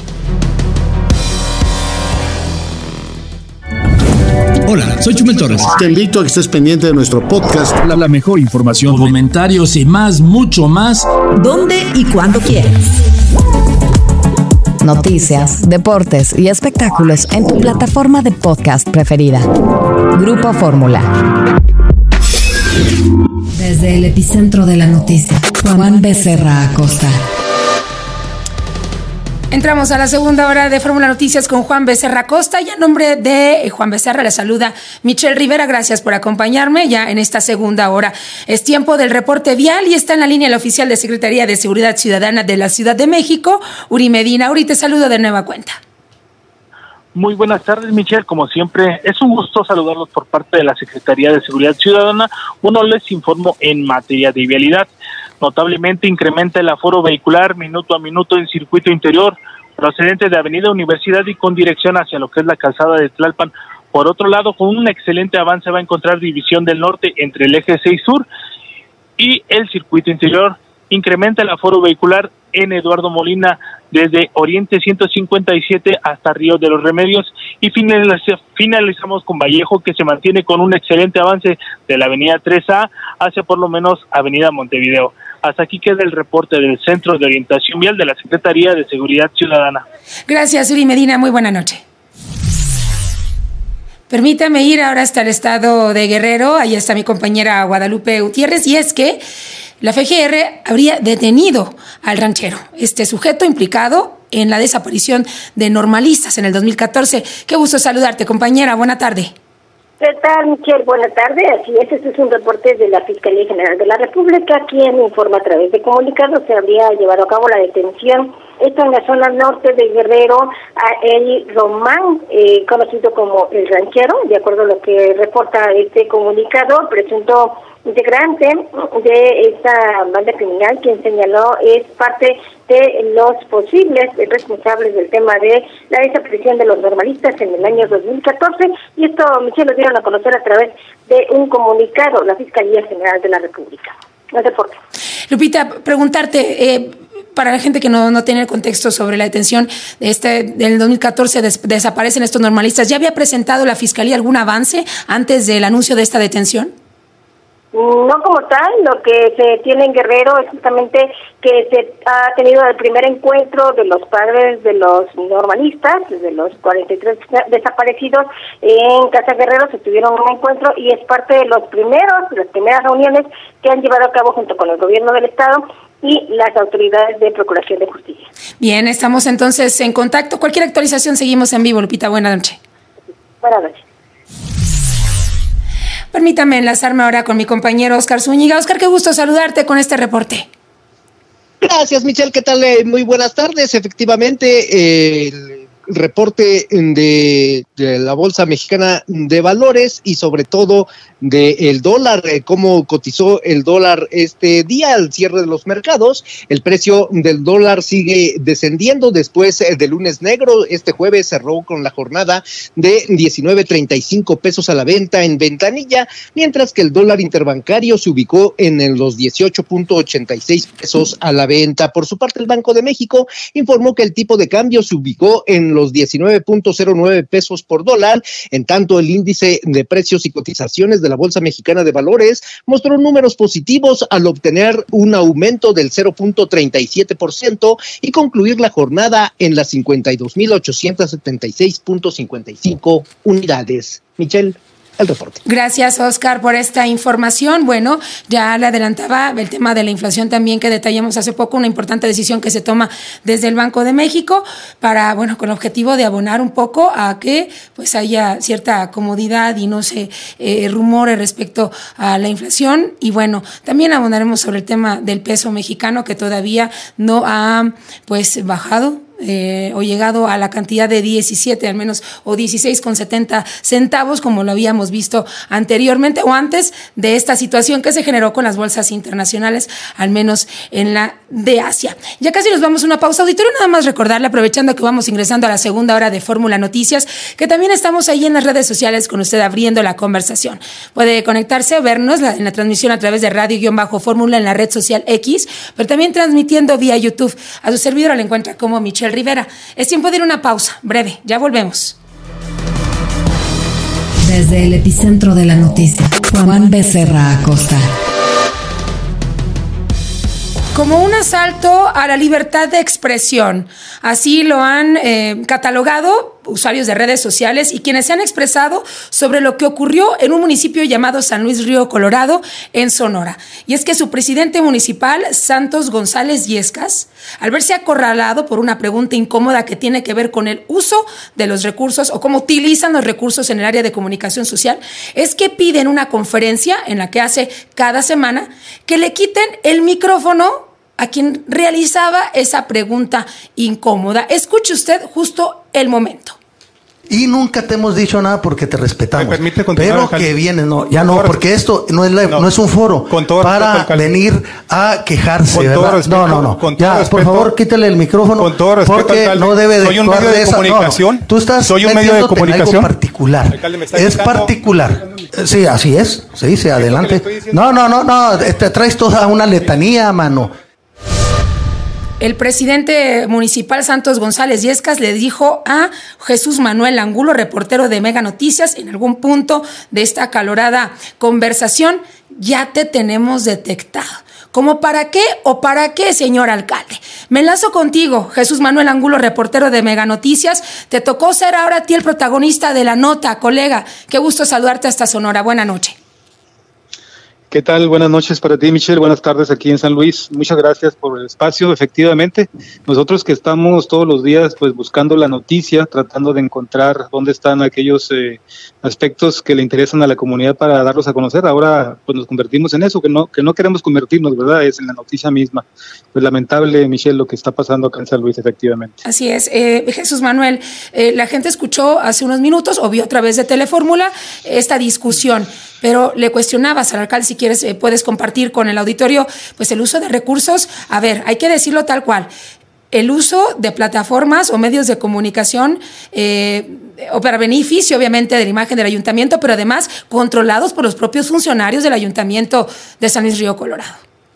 [SPEAKER 23] Hola, soy Chumel Torres. Te invito a que estés pendiente de nuestro podcast. La mejor información, comentarios y mucho más.
[SPEAKER 1] ¿Dónde y cuándo quieras? Noticias, deportes y espectáculos en tu plataforma de podcast preferida. Grupo Fórmula. Desde el epicentro de la noticia, Juan Becerra Acosta.
[SPEAKER 5] Entramos a la segunda hora de Fórmula Noticias con Juan Becerra Costa, y a nombre de Juan Becerra le saluda Michelle Rivera. Gracias por acompañarme ya en esta segunda hora. Es tiempo del reporte vial y está en la línea el oficial de Secretaría de Seguridad Ciudadana de la Ciudad de México, Uri Medina. Uri, te saludo de nueva cuenta.
[SPEAKER 21] Muy buenas tardes, Michelle. Como siempre, es un gusto saludarlos por parte de la Secretaría de Seguridad Ciudadana. Uno les informo en materia de vialidad. Notablemente incrementa el aforo vehicular minuto a minuto en circuito interior, procedente de Avenida Universidad y con dirección hacia lo que es la calzada de Tlalpan. Por otro lado, con un excelente avance va a encontrar División del Norte entre el eje 6 Sur y el circuito interior. Incrementa el aforo vehicular en Eduardo Molina desde Oriente 157 hasta Río de los Remedios, y finalizamos con Vallejo, que se mantiene con un excelente avance de la avenida 3A hacia por lo menos avenida Montevideo. Hasta aquí queda el reporte del Centro de Orientación Vial de la Secretaría de Seguridad Ciudadana.
[SPEAKER 5] Gracias, Uri Medina. Muy buena noche. Permítame ir ahora hasta el estado de Guerrero. Ahí está mi compañera Guadalupe Gutiérrez, y es que la FGR habría detenido al ranchero, este sujeto implicado en la desaparición de normalistas en el 2014. Qué gusto saludarte, compañera. Buena tarde.
[SPEAKER 10] ¿Qué tal, Michelle? Buenas tardes. Así es, este es un reporte de la Fiscalía General de la República, quien informa a través de comunicados se habría llevado a cabo la detención, esto en la zona norte de Guerrero, a Eli Román, conocido como el ranchero. De acuerdo a lo que reporta este comunicado, presunto integrante de esta banda criminal, quien señaló es parte de los posibles responsables del tema de la desaparición de los normalistas en el año 2014, y esto, Michelle, lo dieron a conocer a través de un comunicado la Fiscalía General de la República. No te portes.
[SPEAKER 5] Lupita, preguntarte, para la gente que no tiene el contexto sobre la detención del 2014 desaparecen estos normalistas, ¿ya había presentado la Fiscalía algún avance antes del anuncio de esta detención?
[SPEAKER 10] No como tal, lo que se tiene en Guerrero es justamente que se ha tenido el primer encuentro de los padres de los normalistas, de los 43 desaparecidos en Casa Guerrero. Se tuvieron un encuentro y es parte de las primeras reuniones que han llevado a cabo junto con el gobierno del estado y las autoridades de Procuración de Justicia.
[SPEAKER 5] Bien, estamos entonces en contacto. Cualquier actualización seguimos en vivo, Lupita. Buenas noches.
[SPEAKER 10] Buenas noches.
[SPEAKER 5] Permítame enlazarme ahora con mi compañero Oscar Zúñiga. Oscar, qué gusto saludarte con este reporte.
[SPEAKER 11] Gracias, Michelle. ¿Qué tal? Muy buenas tardes. Efectivamente, el reporte de la Bolsa Mexicana de Valores y sobre todo del dólar, cómo cotizó el dólar este día al cierre de los mercados. El precio del dólar sigue descendiendo después del lunes negro. Este jueves cerró con la jornada de 19.35 pesos a la venta en ventanilla, mientras que el dólar interbancario se ubicó en los 18.86 pesos a la venta. Por su parte, el Banco de México informó que el tipo de cambio se ubicó en los 19.09 pesos por dólar. En tanto, el índice de precios y cotizaciones de la Bolsa Mexicana de Valores mostró números positivos al obtener un aumento del 0.37% y concluir la jornada en las 52.876.55 unidades. Michelle, el reporte.
[SPEAKER 5] Gracias, Oscar, por esta información. Bueno, ya le adelantaba el tema de la inflación también, que detallamos hace poco, una importante decisión que se toma desde el Banco de México para, bueno, con el objetivo de abonar un poco a que pues haya cierta comodidad y no se rumore respecto a la inflación. Y bueno, también abonaremos sobre el tema del peso mexicano, que todavía no ha pues bajado o llegado a la cantidad de 17 al menos o 16,70 centavos como lo habíamos visto anteriormente o antes de esta situación que se generó con las bolsas internacionales, al menos en la de Asia. Ya casi nos vamos a una pausa, auditorio. Nada más recordarle, aprovechando que vamos ingresando a la segunda hora de Fórmula Noticias, que también estamos ahí en las redes sociales con usted abriendo la conversación. Puede conectarse, vernos en la transmisión a través de Radio-Fórmula en la red social X, pero también transmitiendo vía YouTube. A su servidora le encuentra como Michelle Rivera. Es tiempo de ir a una pausa breve, ya volvemos.
[SPEAKER 1] Desde el epicentro de la noticia, Juan Becerra Acosta.
[SPEAKER 5] Como un asalto a la libertad de expresión, así lo han catalogado usuarios de redes sociales y quienes se han expresado sobre lo que ocurrió en un municipio llamado San Luis Río Colorado, en Sonora. Y es que su presidente municipal, Santos González Yescas, al verse acorralado por una pregunta incómoda que tiene que ver con el uso de los recursos o cómo utilizan los recursos en el área de comunicación social, es que piden una conferencia en la que hace cada semana que le quiten el micrófono a quien realizaba esa pregunta incómoda. Escuche usted justo el momento.
[SPEAKER 12] Y nunca te hemos dicho nada porque te respetamos. Pero que viene, no, ya no, porque esto no es un foro para venir a quejarse, ¿verdad? No. Ya, por favor, quítale el micrófono porque no debe de actuar de esa forma. Tú estás metiéndote en algo particular. Es particular. Sí, así es. Sí, adelante. No. Te traes toda una letanía, mano.
[SPEAKER 5] El presidente municipal Santos González Yescas le dijo a Jesús Manuel Angulo, reportero de Mega Noticias, en algún punto de esta acalorada conversación: ya te tenemos detectado. ¿Cómo para qué o para qué, señor alcalde? Me enlazo contigo, Jesús Manuel Angulo, reportero de Mega Noticias. Te tocó ser ahora a ti el protagonista de la nota, colega. Qué gusto saludarte hasta Sonora. Buena noche.
[SPEAKER 13] ¿Qué tal? Buenas noches para ti, Michelle. Buenas tardes aquí en San Luis. Muchas gracias por el espacio. Efectivamente, nosotros que estamos todos los días pues buscando la noticia, tratando de encontrar dónde están aquellos aspectos que le interesan a la comunidad para darlos a conocer, ahora pues nos convertimos en eso, que no queremos convertirnos, ¿verdad? Es en la noticia misma. Pues lamentable, Michelle, lo que está pasando acá en San Luis, efectivamente.
[SPEAKER 5] Así es. Jesús Manuel, la gente escuchó hace unos minutos o vio a través de Telefórmula esta discusión, pero le cuestionabas al alcalde, si quieres puedes compartir con el auditorio, pues el uso de recursos. A ver, hay que decirlo tal cual, el uso de plataformas o medios de comunicación o para beneficio obviamente de la imagen del ayuntamiento, pero además controlados por los propios funcionarios del ayuntamiento de San Luis Río Colorado.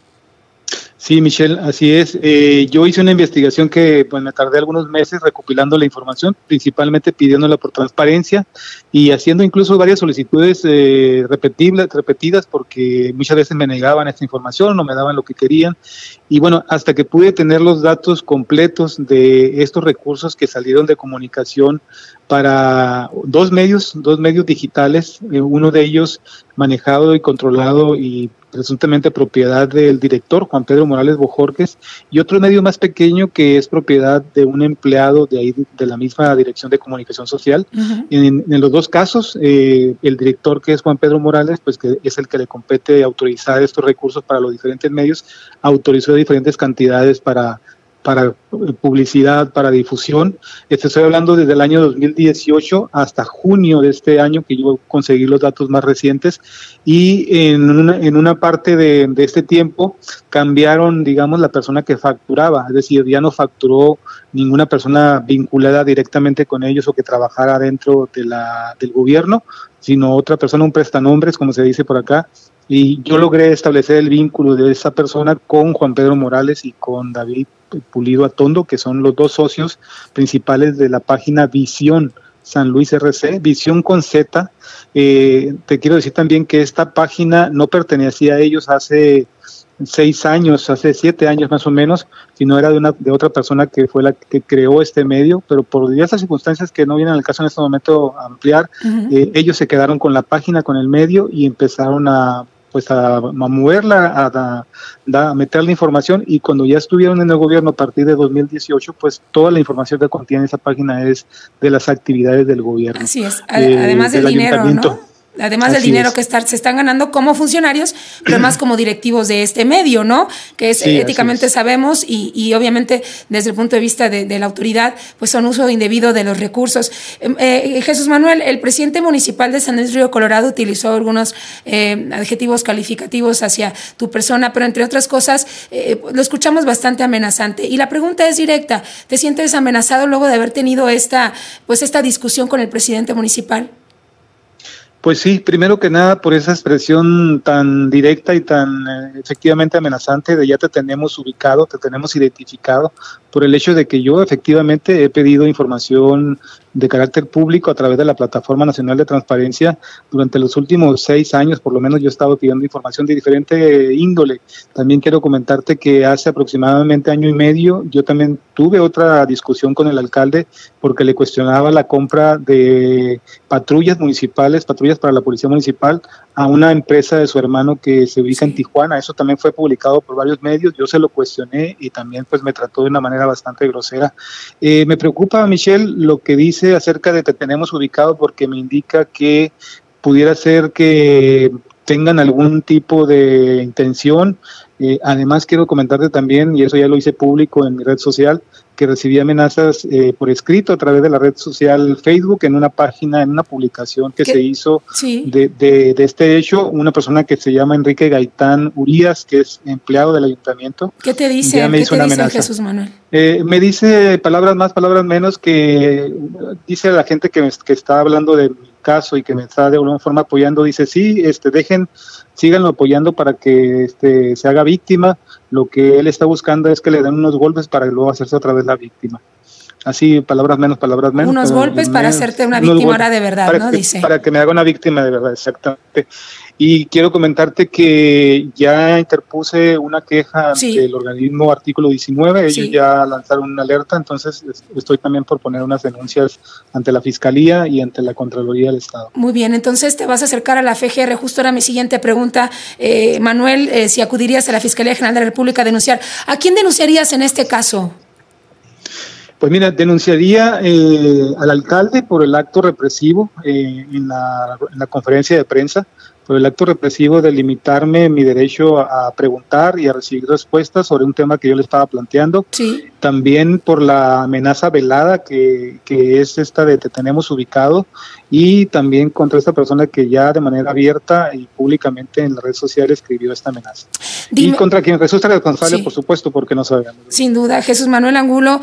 [SPEAKER 13] Sí, Michelle, así es. Yo hice una investigación que pues me tardé algunos meses recopilando la información, principalmente pidiéndola por transparencia y haciendo incluso varias solicitudes repetidas porque muchas veces me negaban esta información, no me daban lo que querían. Y bueno, hasta que pude tener los datos completos de estos recursos que salieron de comunicación para dos medios digitales, uno de ellos manejado y controlado y presuntamente propiedad del director Juan Pedro Morales Bojorquez, y otro medio más pequeño que es propiedad de un empleado de ahí de la misma Dirección de Comunicación Social. Uh-huh. En los dos casos, el director, que es Juan Pedro Morales, pues que es el que le compete autorizar estos recursos para los diferentes medios, autorizó diferentes cantidades para publicidad, para difusión. Estoy hablando desde el año 2018 hasta junio de este año, que yo conseguí los datos más recientes, y en una parte de este tiempo cambiaron, digamos, la persona que facturaba, es decir, ya no facturó ninguna persona vinculada directamente con ellos o que trabajara dentro del gobierno, sino otra persona, un prestanombres, como se dice por acá. Y yo logré establecer el vínculo de esa persona con Juan Pedro Morales y con David Pulido Atondo, que son los dos socios principales de la página Visión San Luis RC, Visión con Z. Te quiero decir también que esta página no pertenecía a ellos hace 6 años, hace 7 años más o menos, sino era de otra persona que fue la que creó este medio, pero por diversas circunstancias que no vienen al caso en este momento a ampliar, uh-huh. Ellos se quedaron con la página, con el medio, y empezaron a moverla, a meter la información, y cuando ya estuvieron en el gobierno a partir de 2018, pues toda la información que contiene esa página es de las actividades del gobierno.
[SPEAKER 5] Así es, además del dinero, ¿no? Además del dinero que se están ganando como funcionarios, pero más como directivos de este medio, ¿no? Que es éticamente sabemos y obviamente desde el punto de vista de la autoridad, pues son uso indebido de los recursos. Jesús Manuel, el presidente municipal de San Luis Río Colorado utilizó algunos adjetivos calificativos hacia tu persona, pero entre otras cosas lo escuchamos bastante amenazante. Y la pregunta es directa: ¿te sientes amenazado luego de haber tenido esta discusión con el presidente municipal?
[SPEAKER 13] Pues sí, primero que nada por esa expresión tan directa y tan efectivamente amenazante de ya te tenemos ubicado, te tenemos identificado por el hecho de que yo efectivamente he pedido información de carácter público a través de la Plataforma Nacional de Transparencia. Durante los últimos 6 años, por lo menos, yo he estado pidiendo información de diferente índole. También quiero comentarte que hace aproximadamente 1 año y medio yo también tuve otra discusión con el alcalde porque le cuestionaba la compra de patrullas municipales, patrullas para la policía municipal, a una empresa de su hermano que se ubica en Tijuana. Eso también fue publicado por varios medios. Yo se lo cuestioné y también pues me trató de una manera bastante grosera. Me preocupa, Michelle, lo que dice acerca de que tenemos ubicado, porque me indica que pudiera ser que tengan algún tipo de intención. Además quiero comentarte también, y eso ya lo hice público en mi red social, que recibí amenazas por escrito a través de la red social Facebook en una página, en una publicación que se hizo de este hecho, una persona que se llama Enrique Gaitán Urías, que es empleado del ayuntamiento.
[SPEAKER 5] ¿Qué te dice?
[SPEAKER 13] Ya me hizo una amenaza.
[SPEAKER 5] Jesús Manuel?
[SPEAKER 13] Me dice palabras más, palabras menos, que dice a la gente que está hablando de mi caso y que me está de alguna forma apoyando, dice sí, síganlo apoyando para que se haga víctima. Lo que él está buscando es que le den unos golpes para luego hacerse otra vez la víctima. Así, palabras menos.
[SPEAKER 5] Unos golpes para hacerte una víctima ahora de verdad, ¿no? Dice.
[SPEAKER 13] Para que me haga una víctima de verdad, exactamente. Y quiero comentarte que ya interpuse una queja ante el organismo Artículo 19, ellos ya lanzaron una alerta, entonces estoy también por poner unas denuncias ante la Fiscalía y ante la Contraloría del Estado.
[SPEAKER 5] Muy bien, entonces te vas a acercar a la FGR. Justo era mi siguiente pregunta, Manuel, si acudirías a la Fiscalía General de la República a denunciar. ¿A quién denunciarías en este caso?
[SPEAKER 13] Pues mira, denunciaría al alcalde por el acto represivo en la conferencia de prensa, por el acto represivo de limitarme mi derecho a preguntar y a recibir respuestas sobre un tema que yo le estaba planteando.
[SPEAKER 5] Sí.
[SPEAKER 13] También por la amenaza velada que es esta de te tenemos ubicado, y también contra esta persona que ya de manera abierta y públicamente en la red social escribió esta amenaza. Y contra quien resulta responsable, por supuesto, porque no sabemos.
[SPEAKER 5] Sin duda. Jesús Manuel Angulo,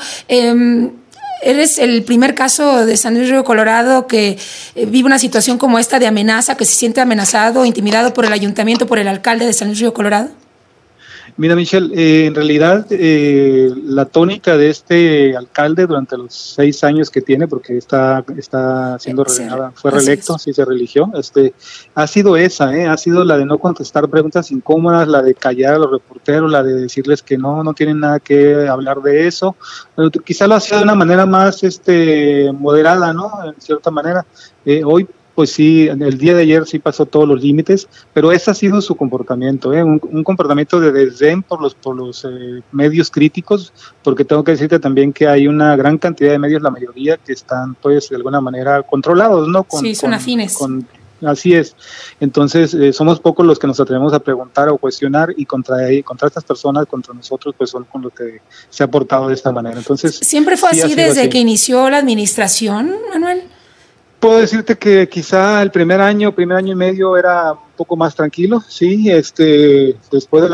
[SPEAKER 5] eres el primer caso de San Luis Río Colorado que vive una situación como esta de amenaza, que se siente amenazado, intimidado por el ayuntamiento, por el alcalde de San Luis Río Colorado.
[SPEAKER 13] Mira, Michelle, en realidad la tónica de este alcalde durante los 6 años que tiene, porque está siendo reelecto, fue reelecto, sí se religió, ha sido ha sido la de no contestar preguntas incómodas, la de callar a los reporteros, la de decirles que no tienen nada que hablar de eso. Quizá lo hacía de una manera más moderada, ¿no? En cierta manera. Hoy pues sí, el día de ayer sí pasó todos los límites, pero ese ha sido su comportamiento, un comportamiento de desdén por los medios críticos, porque tengo que decirte también que hay una gran cantidad de medios, la mayoría, que están pues de alguna manera controlados, ¿no?
[SPEAKER 5] Son afines.
[SPEAKER 13] Así es. Entonces, somos pocos los que nos atrevemos a preguntar o cuestionar, y contra estas personas, contra nosotros, pues son con los que se ha portado de esta manera. Entonces,
[SPEAKER 5] ¿siempre fue así desde que inició la administración, Manuel?
[SPEAKER 13] Puedo decirte que quizá el primer año y medio era un poco más tranquilo, sí, después de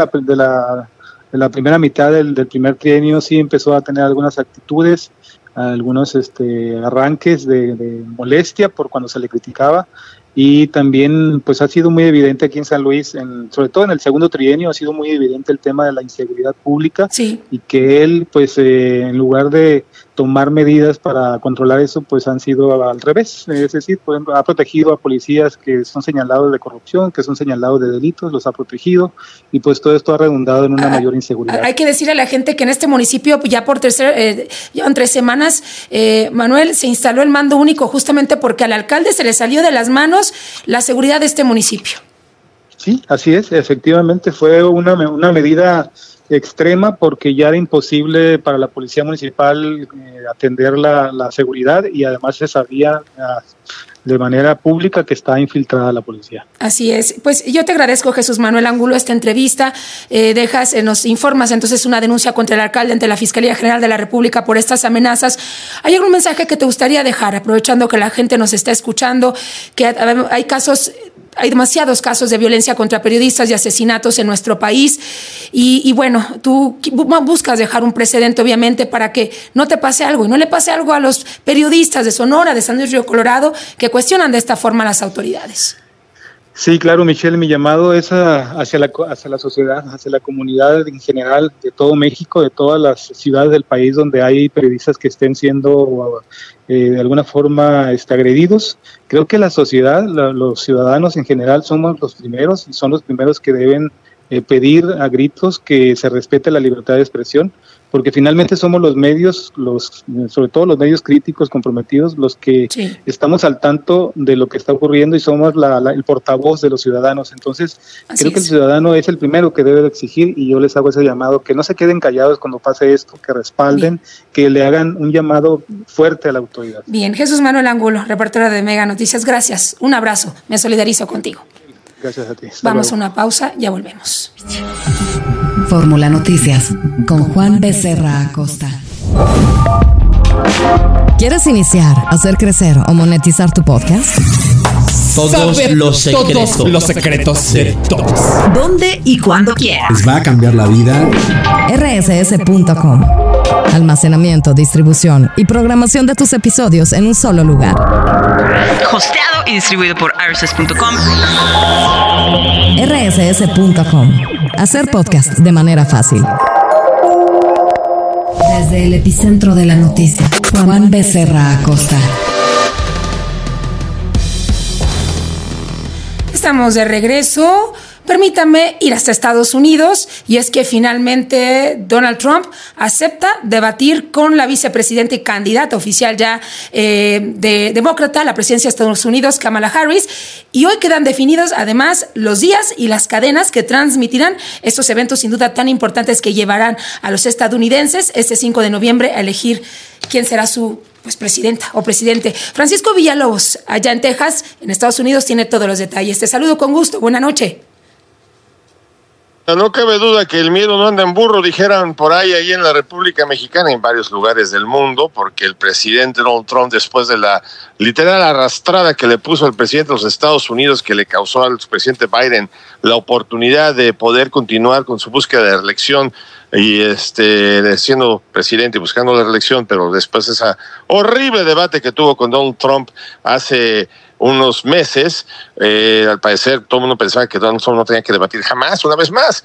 [SPEAKER 13] la primera mitad del primer trienio sí empezó a tener algunas actitudes, algunos arranques de molestia por cuando se le criticaba, y también pues ha sido muy evidente aquí en San Luis, sobre todo en el segundo trienio, ha sido muy evidente el tema de la inseguridad pública, y que él pues en lugar de tomar medidas para controlar eso, pues han sido al revés, es decir, por ejemplo, ha protegido a policías que son señalados de corrupción, que son señalados de delitos, los ha protegido, y pues todo esto ha redundado en una mayor inseguridad.
[SPEAKER 5] Hay que decirle a la gente que en este municipio ya en 3 semanas, Manuel, se instaló el mando único justamente porque al alcalde se le salió de las manos la seguridad de este municipio.
[SPEAKER 13] Sí, así es, efectivamente fue una medida extrema, porque ya era imposible para la policía municipal atender la seguridad, y además se sabía de manera pública que está infiltrada la policía.
[SPEAKER 5] Así es. Pues yo te agradezco, Jesús Manuel Angulo, esta entrevista. Nos informas entonces una denuncia contra el alcalde ante la Fiscalía General de la República por estas amenazas. ¿Hay algún mensaje que te gustaría dejar, aprovechando que la gente nos está escuchando, que hay demasiados casos de violencia contra periodistas y asesinatos en nuestro país, y bueno, tú buscas dejar un precedente, obviamente, para que no te pase algo, y no le pase algo a los periodistas de Sonora, de San Luis Río Colorado, que cuestionan de esta forma a las autoridades?
[SPEAKER 13] Sí, claro, Michelle, mi llamado es hacia la sociedad, hacia la comunidad en general de todo México, de todas las ciudades del país donde hay periodistas que estén siendo de alguna forma agredidos. Creo que la sociedad, los ciudadanos en general somos los primeros y son los primeros que deben pedir a gritos que se respete la libertad de expresión, porque finalmente somos los medios, sobre todo los medios críticos comprometidos, los que estamos al tanto de lo que está ocurriendo y somos el portavoz de los ciudadanos. Entonces, creo que el ciudadano es el primero que debe de exigir, y yo les hago ese llamado, que no se queden callados cuando pase esto, que respalden, que le hagan un llamado fuerte a la autoridad.
[SPEAKER 5] Bien, Jesús Manuel Angulo, reportero de Mega Noticias, gracias, un abrazo, me solidarizo contigo.
[SPEAKER 13] Gracias a ti.
[SPEAKER 5] Vamos a una pausa, ya volvemos.
[SPEAKER 1] Fórmula Noticias con Juan Becerra Acosta. ¿Quieres iniciar, hacer crecer o monetizar tu podcast?
[SPEAKER 7] Todos los secretos de todos.
[SPEAKER 1] ¿Dónde y cuándo quieras?
[SPEAKER 7] Les va a cambiar la vida.
[SPEAKER 1] rss.com. Almacenamiento, distribución y programación de tus episodios en un solo lugar.
[SPEAKER 8] Hosteado y distribuido por rss.com.
[SPEAKER 1] rss.com. Hacer podcast de manera fácil. Desde el epicentro de la noticia, Juan Becerra Acosta.
[SPEAKER 5] Estamos de regreso. Permítame ir hasta Estados Unidos, y es que finalmente Donald Trump acepta debatir con la vicepresidenta y candidata oficial ya de demócrata a la presidencia de Estados Unidos, Kamala Harris, y hoy quedan definidos además los días y las cadenas que transmitirán estos eventos sin duda tan importantes que llevarán a los estadounidenses este 5 de noviembre a elegir quién será su presidenta o presidente. Francisco Villalobos, allá en Texas, en Estados Unidos, tiene todos los detalles. Te saludo con gusto. Buena noche.
[SPEAKER 15] No cabe duda que el miedo no anda en burro, dijeran por ahí en la República Mexicana, en varios lugares del mundo, porque el presidente Donald Trump, después de la literal arrastrada que le puso al presidente de los Estados Unidos, que le causó al presidente Biden la oportunidad de poder continuar con su búsqueda de reelección y siendo presidente y buscando la reelección, pero después de ese horrible debate que tuvo con Donald Trump hace unos meses, al parecer todo el mundo pensaba que Donald Trump no tenía que debatir jamás, una vez más,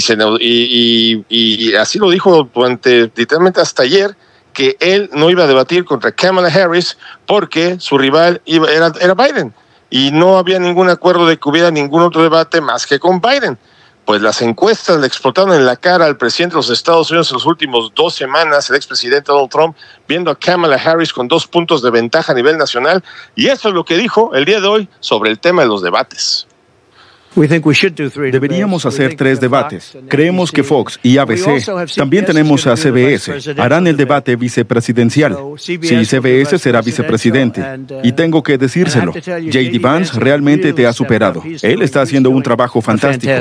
[SPEAKER 15] y así lo dijo literalmente hasta ayer, que él no iba a debatir contra Kamala Harris porque su rival era Biden, y no había ningún acuerdo de que hubiera ningún otro debate más que con Biden. Pues las encuestas le explotaron en la cara al presidente de los Estados Unidos en las últimas 2 semanas, el expresidente Donald Trump, viendo a Kamala Harris con 2 puntos de ventaja a nivel nacional, y eso es lo que dijo el día de hoy sobre el tema de los debates.
[SPEAKER 24] Deberíamos hacer 3 debates. Creemos que Fox y ABC, también tenemos a CBS, harán el debate vicepresidencial. Sí, CBS será vicepresidente. Y tengo que decírselo, J.D. Vance realmente te ha superado. Él está haciendo un trabajo fantástico.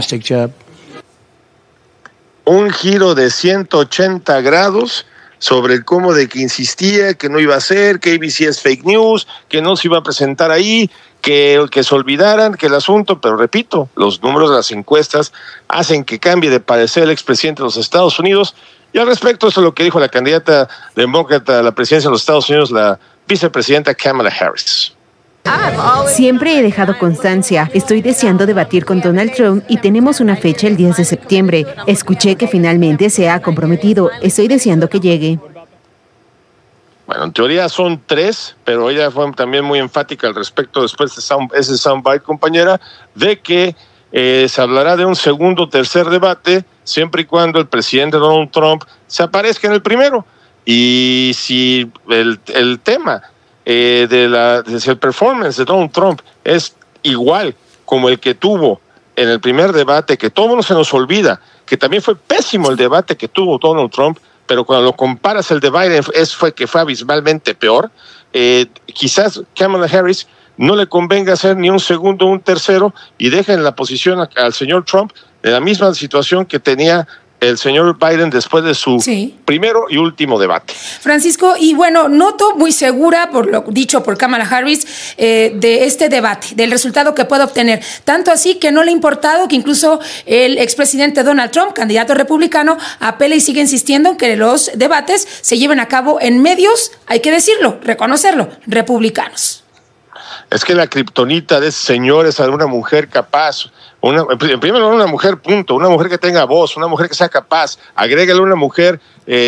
[SPEAKER 15] Un giro de 180 grados sobre el cómo de que insistía que no iba a hacer, que ABC es fake news, que no se iba a presentar ahí, que se olvidaran que el asunto, pero repito, los números de las encuestas hacen que cambie de parecer el expresidente de los Estados Unidos, y al respecto eso es lo que dijo la candidata demócrata a la presidencia de los Estados Unidos, la vicepresidenta Kamala Harris.
[SPEAKER 25] Siempre he dejado constancia. Estoy deseando debatir con Donald Trump y tenemos una fecha el 10 de septiembre. Escuché que finalmente se ha comprometido. Estoy deseando que llegue.
[SPEAKER 15] Bueno, en teoría son 3, pero ella fue también muy enfática al respecto después de ese soundbite, compañera, de que se hablará de un segundo o tercer debate siempre y cuando el presidente Donald Trump se aparezca en el primero. Y si el tema el performance de Donald Trump es igual como el que tuvo en el primer debate, que todo mundo se nos olvida, que también fue pésimo el debate que tuvo Donald Trump, pero cuando lo comparas el de Biden fue abismalmente peor, quizás Kamala Harris no le convenga hacer ni un segundo o un tercero y deja en la posición al señor Trump de la misma situación que tenía el señor Biden después de su primero y último debate.
[SPEAKER 5] Francisco, y bueno, noto muy segura por lo dicho por Kamala Harris de este debate, del resultado que puede obtener. Tanto así que no le ha importado que incluso el expresidente Donald Trump, candidato republicano, apela y sigue insistiendo en que los debates se lleven a cabo en medios, hay que decirlo, reconocerlo, republicanos.
[SPEAKER 15] Es que la kriptonita de ese señor es una mujer capaz, primero una mujer, punto, una mujer que tenga voz, una mujer que sea capaz, agrégale una mujer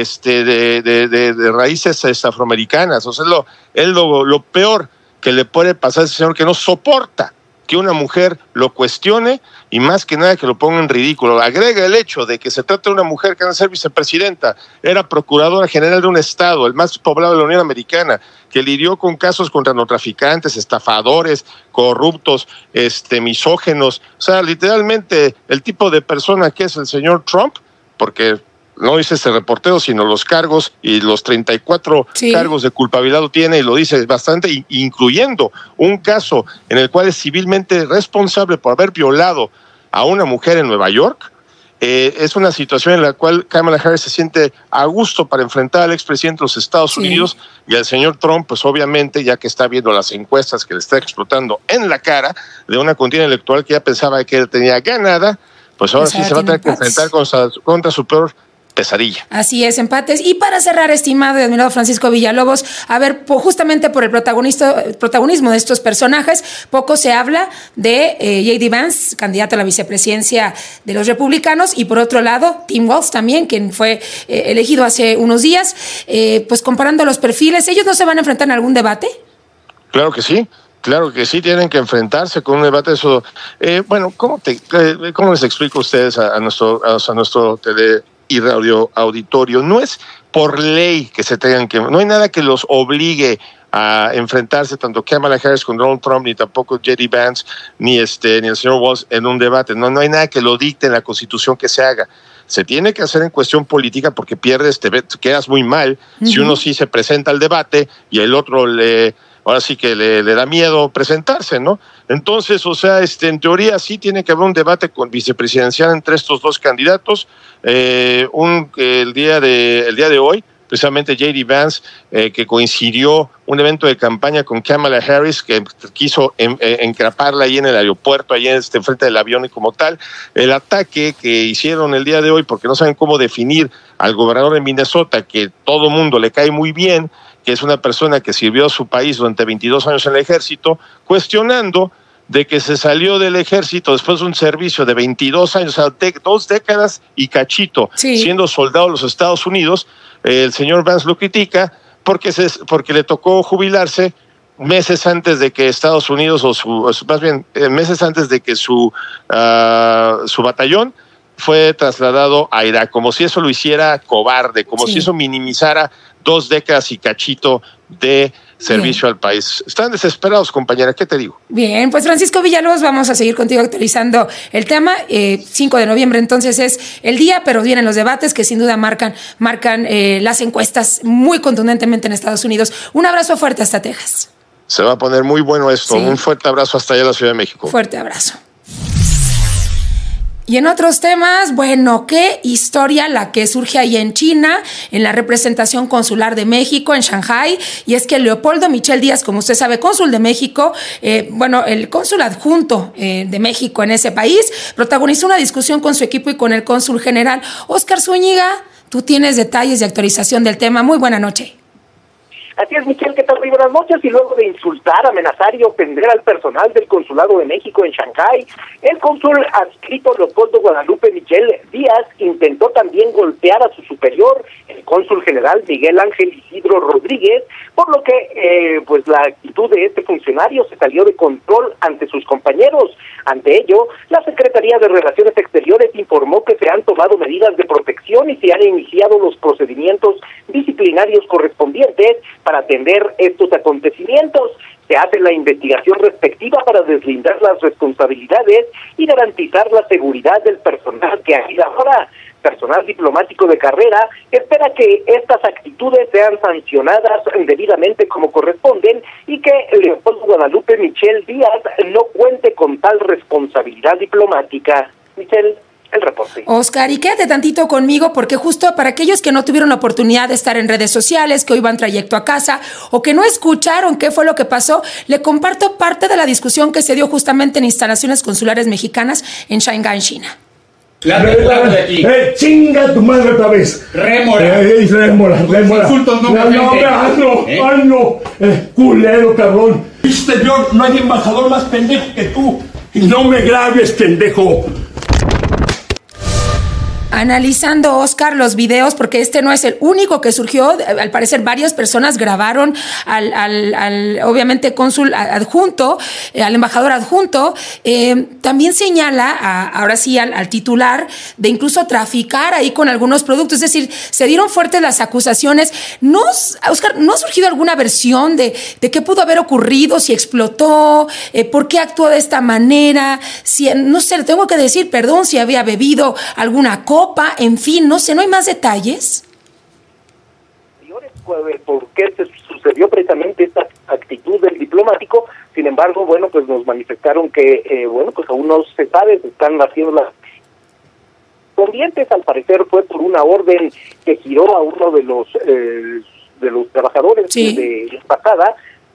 [SPEAKER 15] de raíces afroamericanas. O sea, es lo peor que le puede pasar a ese señor, que no soporta que una mujer lo cuestione y más que nada que lo ponga en ridículo. Agrega el hecho de que se trata de una mujer que va a ser vicepresidenta, era procuradora general de un estado, el más poblado de la Unión Americana, que lidió con casos contra narcotraficantes, estafadores, corruptos, misógenos. O sea, literalmente el tipo de persona que es el señor Trump, porque no dice este reportero, sino los cargos y los 34 cargos de culpabilidad lo tiene, y lo dice bastante, incluyendo un caso en el cual es civilmente responsable por haber violado a una mujer en Nueva York. Es una situación en la cual Kamala Harris se siente a gusto para enfrentar al expresidente de los Estados Unidos y al señor Trump, pues obviamente, ya que está viendo las encuestas que le está explotando en la cara de una contienda electoral que ya pensaba que él tenía ganada, pues ahora sí se va a tener que enfrentar contra su peor pesadilla.
[SPEAKER 5] Así es, empates. Y para cerrar, estimado y admirado Francisco Villalobos, a ver, justamente por el protagonismo de estos personajes, poco se habla de J.D. Vance, candidato a la vicepresidencia de los republicanos, y por otro lado, Tim Walz también, quien fue elegido hace unos días. Pues comparando los perfiles, ¿ellos no se van a enfrentar en algún debate?
[SPEAKER 15] Claro que sí. Claro que sí, tienen que enfrentarse con un debate. Eso, bueno, ¿cómo les explico a ustedes a nuestro tele y radio auditorio? No es por ley que se tengan que, no hay nada que los obligue a enfrentarse tanto Kamala Harris con Donald Trump, ni tampoco J.D. Vance, ni el señor Walz en un debate. No hay nada que lo dicte en la Constitución que se haga. Se tiene que hacer en cuestión política porque pierdes, quedas muy mal si uno sí se presenta al debate y el otro ahora sí que le da miedo presentarse, ¿no? Entonces, o sea, en teoría sí tiene que haber un debate vicepresidencial entre estos dos candidatos. El día de hoy, precisamente J.D. Vance, que coincidió un evento de campaña con Kamala Harris, que quiso encraparla ahí en el aeropuerto, ahí enfrente del avión y como tal. El ataque que hicieron el día de hoy, porque no saben cómo definir al gobernador de Minnesota, que todo mundo le cae muy bien, que es una persona que sirvió a su país durante 22 años en el ejército, cuestionando de que se salió del ejército después de un servicio de 22 años, o sea, 2 décadas y cachito, siendo soldado de los Estados Unidos. El señor Vance lo critica porque le tocó jubilarse meses antes de que Estados Unidos, meses antes de que su batallón fue trasladado a Irak, como si eso lo hiciera cobarde, como si eso minimizara 2 décadas y cachito de servicio al país. Están desesperados, compañera, ¿qué te digo?
[SPEAKER 5] Bien, pues Francisco Villalobos, vamos a seguir contigo actualizando el tema. 5 de noviembre entonces es el día, pero vienen los debates que sin duda marcan las encuestas muy contundentemente en Estados Unidos. Un abrazo fuerte hasta Texas.
[SPEAKER 15] Se va a poner muy bueno esto. Un fuerte abrazo hasta allá a la Ciudad de México.
[SPEAKER 5] Fuerte abrazo. Y en otros temas, bueno, qué historia la que surge ahí en China, en la representación consular de México, en Shanghái, y es que Leopoldo Michel Díaz, como usted sabe, cónsul de México, el cónsul adjunto de México en ese país, protagonizó una discusión con su equipo y con el cónsul general Óscar Zúñiga. Tú tienes detalles de actualización del tema. Muy buena noche.
[SPEAKER 14] Así es, Michelle, ¿qué tal? Muy buenas noches. Y luego de insultar, amenazar y ofender al personal del Consulado de México en Shanghái, el cónsul adscrito Leopoldo Guadalupe Michel Díaz intentó también golpear a su superior, el cónsul general Miguel Ángel Isidro Rodríguez, por lo que pues la actitud de este funcionario se salió de control ante sus compañeros. Ante ello, la Secretaría de Relaciones Exteriores informó que se han tomado medidas de protección y se han iniciado los procedimientos disciplinarios correspondientes para atender estos acontecimientos. Se hace la investigación respectiva para deslindar las responsabilidades y garantizar la seguridad del personal que aquí ahora. Personal diplomático de carrera espera que estas actitudes sean sancionadas debidamente como corresponden y que Leopoldo Guadalupe Michel Díaz no cuente con tal responsabilidad diplomática. Michel, el reporte.
[SPEAKER 5] Oscar, y quédate tantito conmigo porque justo para aquellos que no tuvieron la oportunidad de estar en redes sociales, que hoy van trayecto a casa o que no escucharon qué fue lo que pasó, le comparto parte de la discusión que se dio justamente en instalaciones consulares mexicanas en Shanghái, China.
[SPEAKER 16] Claro de aquí. Chinga tu madre otra vez. Rémora. Rémora.
[SPEAKER 17] Insultos no me
[SPEAKER 16] no, culero, cabrón. exterior no hay embajador más pendejo que tú. Y no me grabes, pendejo.
[SPEAKER 5] Analizando, Oscar, los videos, porque este no es el único que surgió. Al parecer varias personas grabaron al obviamente cónsul adjunto, al embajador adjunto. También señala ahora sí al titular de incluso traficar ahí con algunos productos. Es decir, se dieron fuertes las acusaciones. Oscar, ¿no ha surgido alguna versión de qué pudo haber ocurrido? Si explotó, por qué actuó de esta manera, si, no sé, le tengo que decir, perdón, si había bebido alguna copa, en fin, no sé, ¿no hay más detalles?
[SPEAKER 14] ¿Por qué se sucedió precisamente esta actitud del diplomático? Sin embargo, bueno, pues nos manifestaron que, pues aún no se sabe, se están haciendo las corrientes. Al parecer fue por una orden que giró a uno de los trabajadores de la embajada.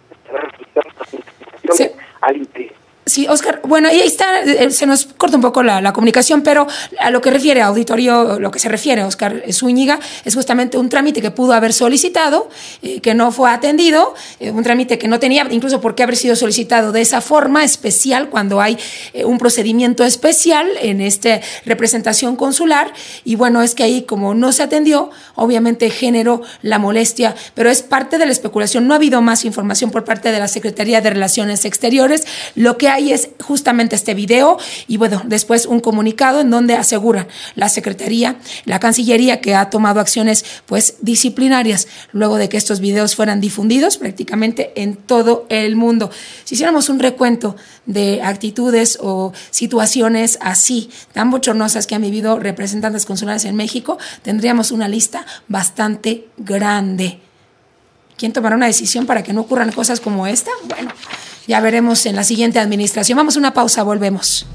[SPEAKER 5] Sí.
[SPEAKER 14] Al interior.
[SPEAKER 5] Sí, Oscar, bueno, ahí está, se nos corta un poco la comunicación, pero a lo que refiere auditorio, lo que se refiere Oscar Zúñiga, es justamente un trámite que pudo haber solicitado, que no fue atendido, un trámite que no tenía incluso por qué haber sido solicitado de esa forma especial cuando hay un procedimiento especial en esta representación consular, y bueno, es que ahí como no se atendió, obviamente generó la molestia, pero es parte de la especulación. No ha habido más información por parte de la Secretaría de Relaciones Exteriores. Lo que hay es justamente este video y bueno, después un comunicado en donde aseguran la Secretaría, la Cancillería, que ha tomado acciones pues disciplinarias luego de que estos videos fueran difundidos prácticamente en todo el mundo. Si hiciéramos un recuento de actitudes o situaciones así tan bochornosas que han vivido representantes consulares en México, tendríamos una lista bastante grande. ¿Quién tomará una decisión para que no ocurran cosas como esta? Bueno, ya veremos en la siguiente administración. Vamos a una pausa, volvemos.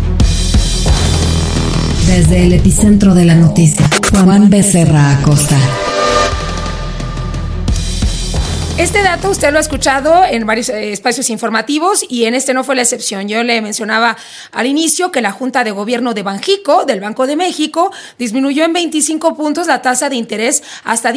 [SPEAKER 1] Desde el epicentro de la noticia, Juan Becerra Acosta.
[SPEAKER 5] Este dato usted lo ha escuchado en varios espacios informativos y en este no fue la excepción. Yo le mencionaba al inicio que la Junta de Gobierno de Banjico, del Banco de México, disminuyó en 25 puntos la tasa de interés hasta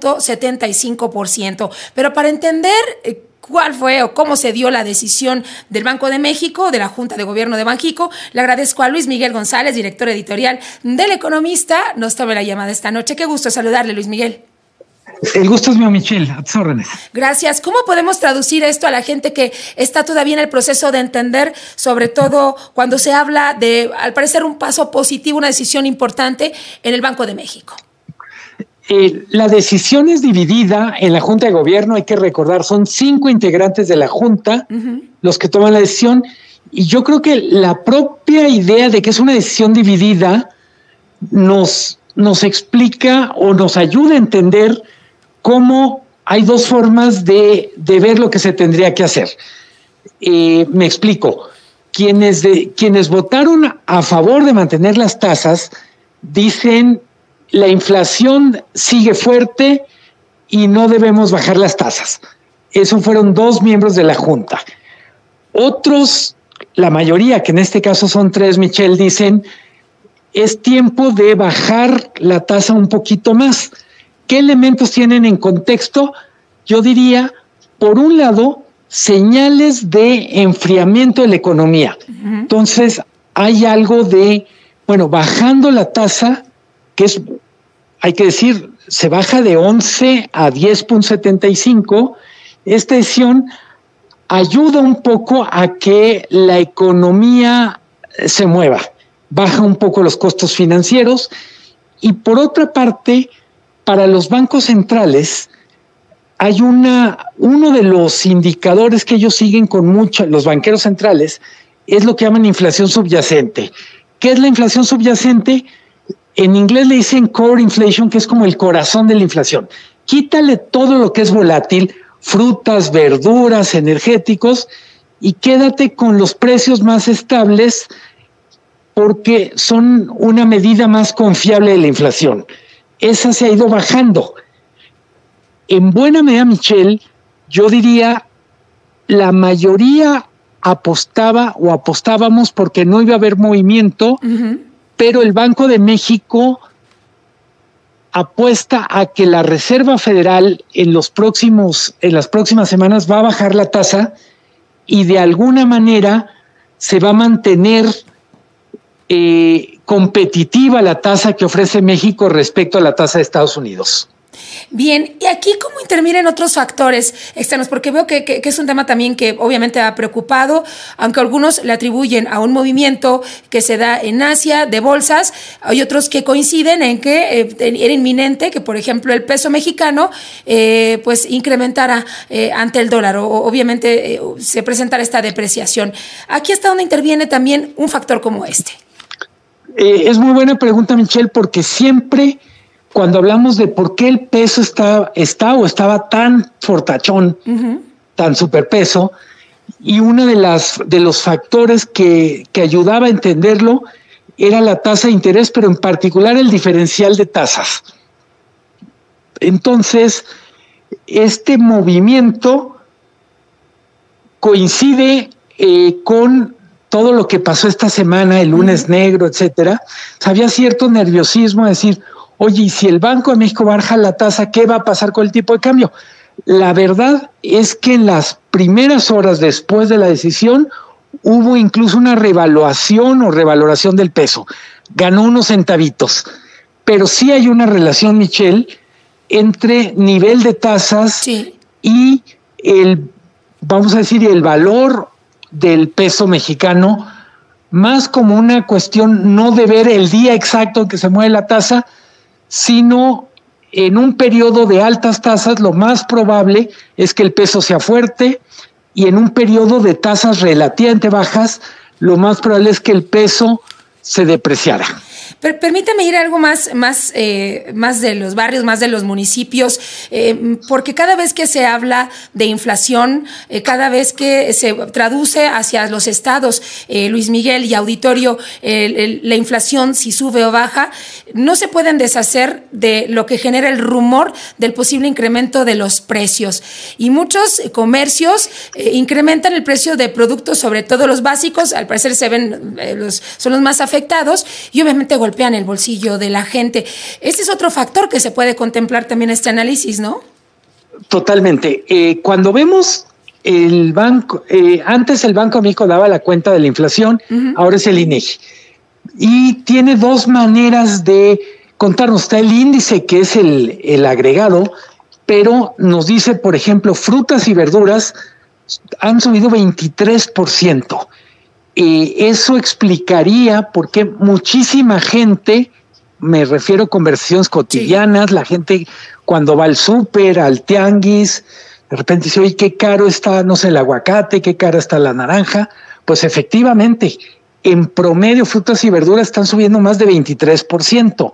[SPEAKER 5] 10.75%. Pero para entender cuál fue o cómo se dio la decisión del Banco de México, de la Junta de Gobierno de Banjico, le agradezco a Luis Miguel González, director editorial del Economista. Nos tome la llamada esta noche. Qué gusto saludarle, Luis Miguel.
[SPEAKER 9] El gusto es mío, Michelle, a tus órdenes.
[SPEAKER 5] Gracias. ¿Cómo podemos traducir esto a la gente que está todavía en el proceso de entender, sobre todo cuando se habla de, al parecer, un paso positivo, una decisión importante en el Banco de México?
[SPEAKER 9] La decisión es dividida en la Junta de Gobierno, hay que recordar, son 5 integrantes de la Junta los que toman la decisión, y yo creo que la propia idea de que es una decisión dividida nos explica o nos ayuda a entender cómo hay dos formas de ver lo que se tendría que hacer. Me explico. Quienes votaron a favor de mantener las tasas dicen la inflación sigue fuerte y no debemos bajar las tasas. Eso fueron 2 miembros de la Junta. Otros, la mayoría, que en este caso son 3, Michelle, dicen es tiempo de bajar la tasa un poquito más. ¿Qué elementos tienen en contexto? Yo diría, por un lado, señales de enfriamiento de la economía. Entonces, hay algo de, bajando la tasa, que es, hay que decir, se baja de 11 a 10.75. Esta decisión ayuda un poco a que la economía se mueva, baja un poco los costos financieros y por otra parte, para los bancos centrales hay uno de los indicadores que ellos siguen con mucho, los banqueros centrales, es lo que llaman inflación subyacente. ¿Qué es la inflación subyacente? En inglés le dicen core inflation, que es como el corazón de la inflación. Quítale todo lo que es volátil, frutas, verduras, energéticos, y quédate con los precios más estables porque son una medida más confiable de la inflación. Esa se ha ido bajando. En buena medida, Michelle, yo diría, la mayoría apostábamos porque no iba a haber movimiento, pero el Banco de México apuesta a que la Reserva Federal en las próximas semanas va a bajar la tasa y de alguna manera se va a mantener competitiva la tasa que ofrece México respecto a la tasa de Estados Unidos.
[SPEAKER 5] Bien, y aquí cómo intervienen otros factores externos, porque veo que es un tema también que obviamente ha preocupado, aunque algunos le atribuyen a un movimiento que se da en Asia de bolsas, hay otros que coinciden en que era inminente que, por ejemplo, el peso mexicano pues incrementara ante el dólar, o obviamente se presentara esta depreciación. Aquí está donde interviene también un factor como este.
[SPEAKER 9] Es muy buena pregunta, Michelle, porque siempre cuando hablamos de por qué el peso estaba tan fortachón, tan superpeso, y uno de los factores que ayudaba a entenderlo era la tasa de interés, pero en particular el diferencial de tasas. Entonces, este movimiento coincide con todo lo que pasó esta semana, el lunes negro, etcétera. Había cierto nerviosismo de decir, oye, y si el Banco de México baja la tasa, ¿qué va a pasar con el tipo de cambio? La verdad es que en las primeras horas después de la decisión hubo incluso una revaluación o revaloración del peso. Ganó unos centavitos. Pero sí hay una relación, Michelle, entre nivel de tasas y el valor del peso mexicano, más como una cuestión no de ver el día exacto en que se mueve la tasa, sino en un periodo de altas tasas lo más probable es que el peso sea fuerte, y en un periodo de tasas relativamente bajas lo más probable es que el peso se depreciara.
[SPEAKER 5] Permítame ir a algo más de los barrios, más de los municipios, porque cada vez que se habla de inflación, cada vez que se traduce hacia los estados, Luis Miguel y auditorio, la inflación, si sube o baja, no se pueden deshacer de lo que genera el rumor del posible incremento de los precios. Y muchos comercios incrementan el precio de productos, sobre todo los básicos, al parecer son los más afectados, y obviamente golpean el bolsillo de la gente. Este es otro factor que se puede contemplar también en este análisis, ¿no?
[SPEAKER 9] Totalmente. Cuando vemos el banco, antes el Banco de México daba la cuenta de la inflación, ahora es el INEGI. Y tiene dos maneras de contarnos. Está el índice, que es el agregado, pero nos dice, por ejemplo, frutas y verduras han subido 23%. Eso explicaría por qué muchísima gente, me refiero a conversaciones cotidianas, la gente cuando va al súper, al tianguis, de repente dice, oye, qué caro está, no sé, el aguacate, qué cara está la naranja. Pues efectivamente, en promedio frutas y verduras están subiendo más de 23%.